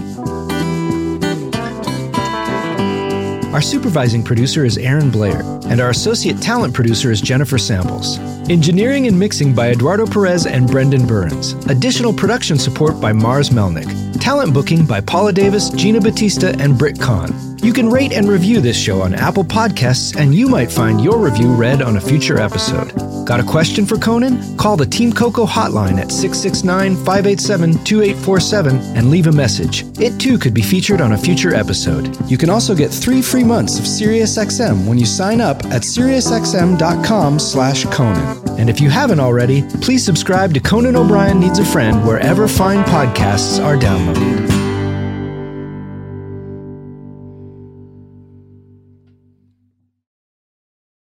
Our supervising producer is Aaron Blair, and our associate talent producer is Jennifer Samples. Engineering and mixing by Eduardo Perez and Brendan Burns. Additional production support by Mars Melnick. Talent booking by Paula Davis, Gina Batista, and Britt Kahn. You can rate and review this show on Apple Podcasts, and you might find your review read on a future episode. Got a question for Conan? Call the Team Coco hotline at 669-587-2847 and leave a message. It too could be featured on a future episode. You can also get 3 free months of SiriusXM when you sign up at SiriusXM.com/Conan. And if you haven't already, please subscribe to Conan O'Brien Needs a Friend wherever fine podcasts are downloaded.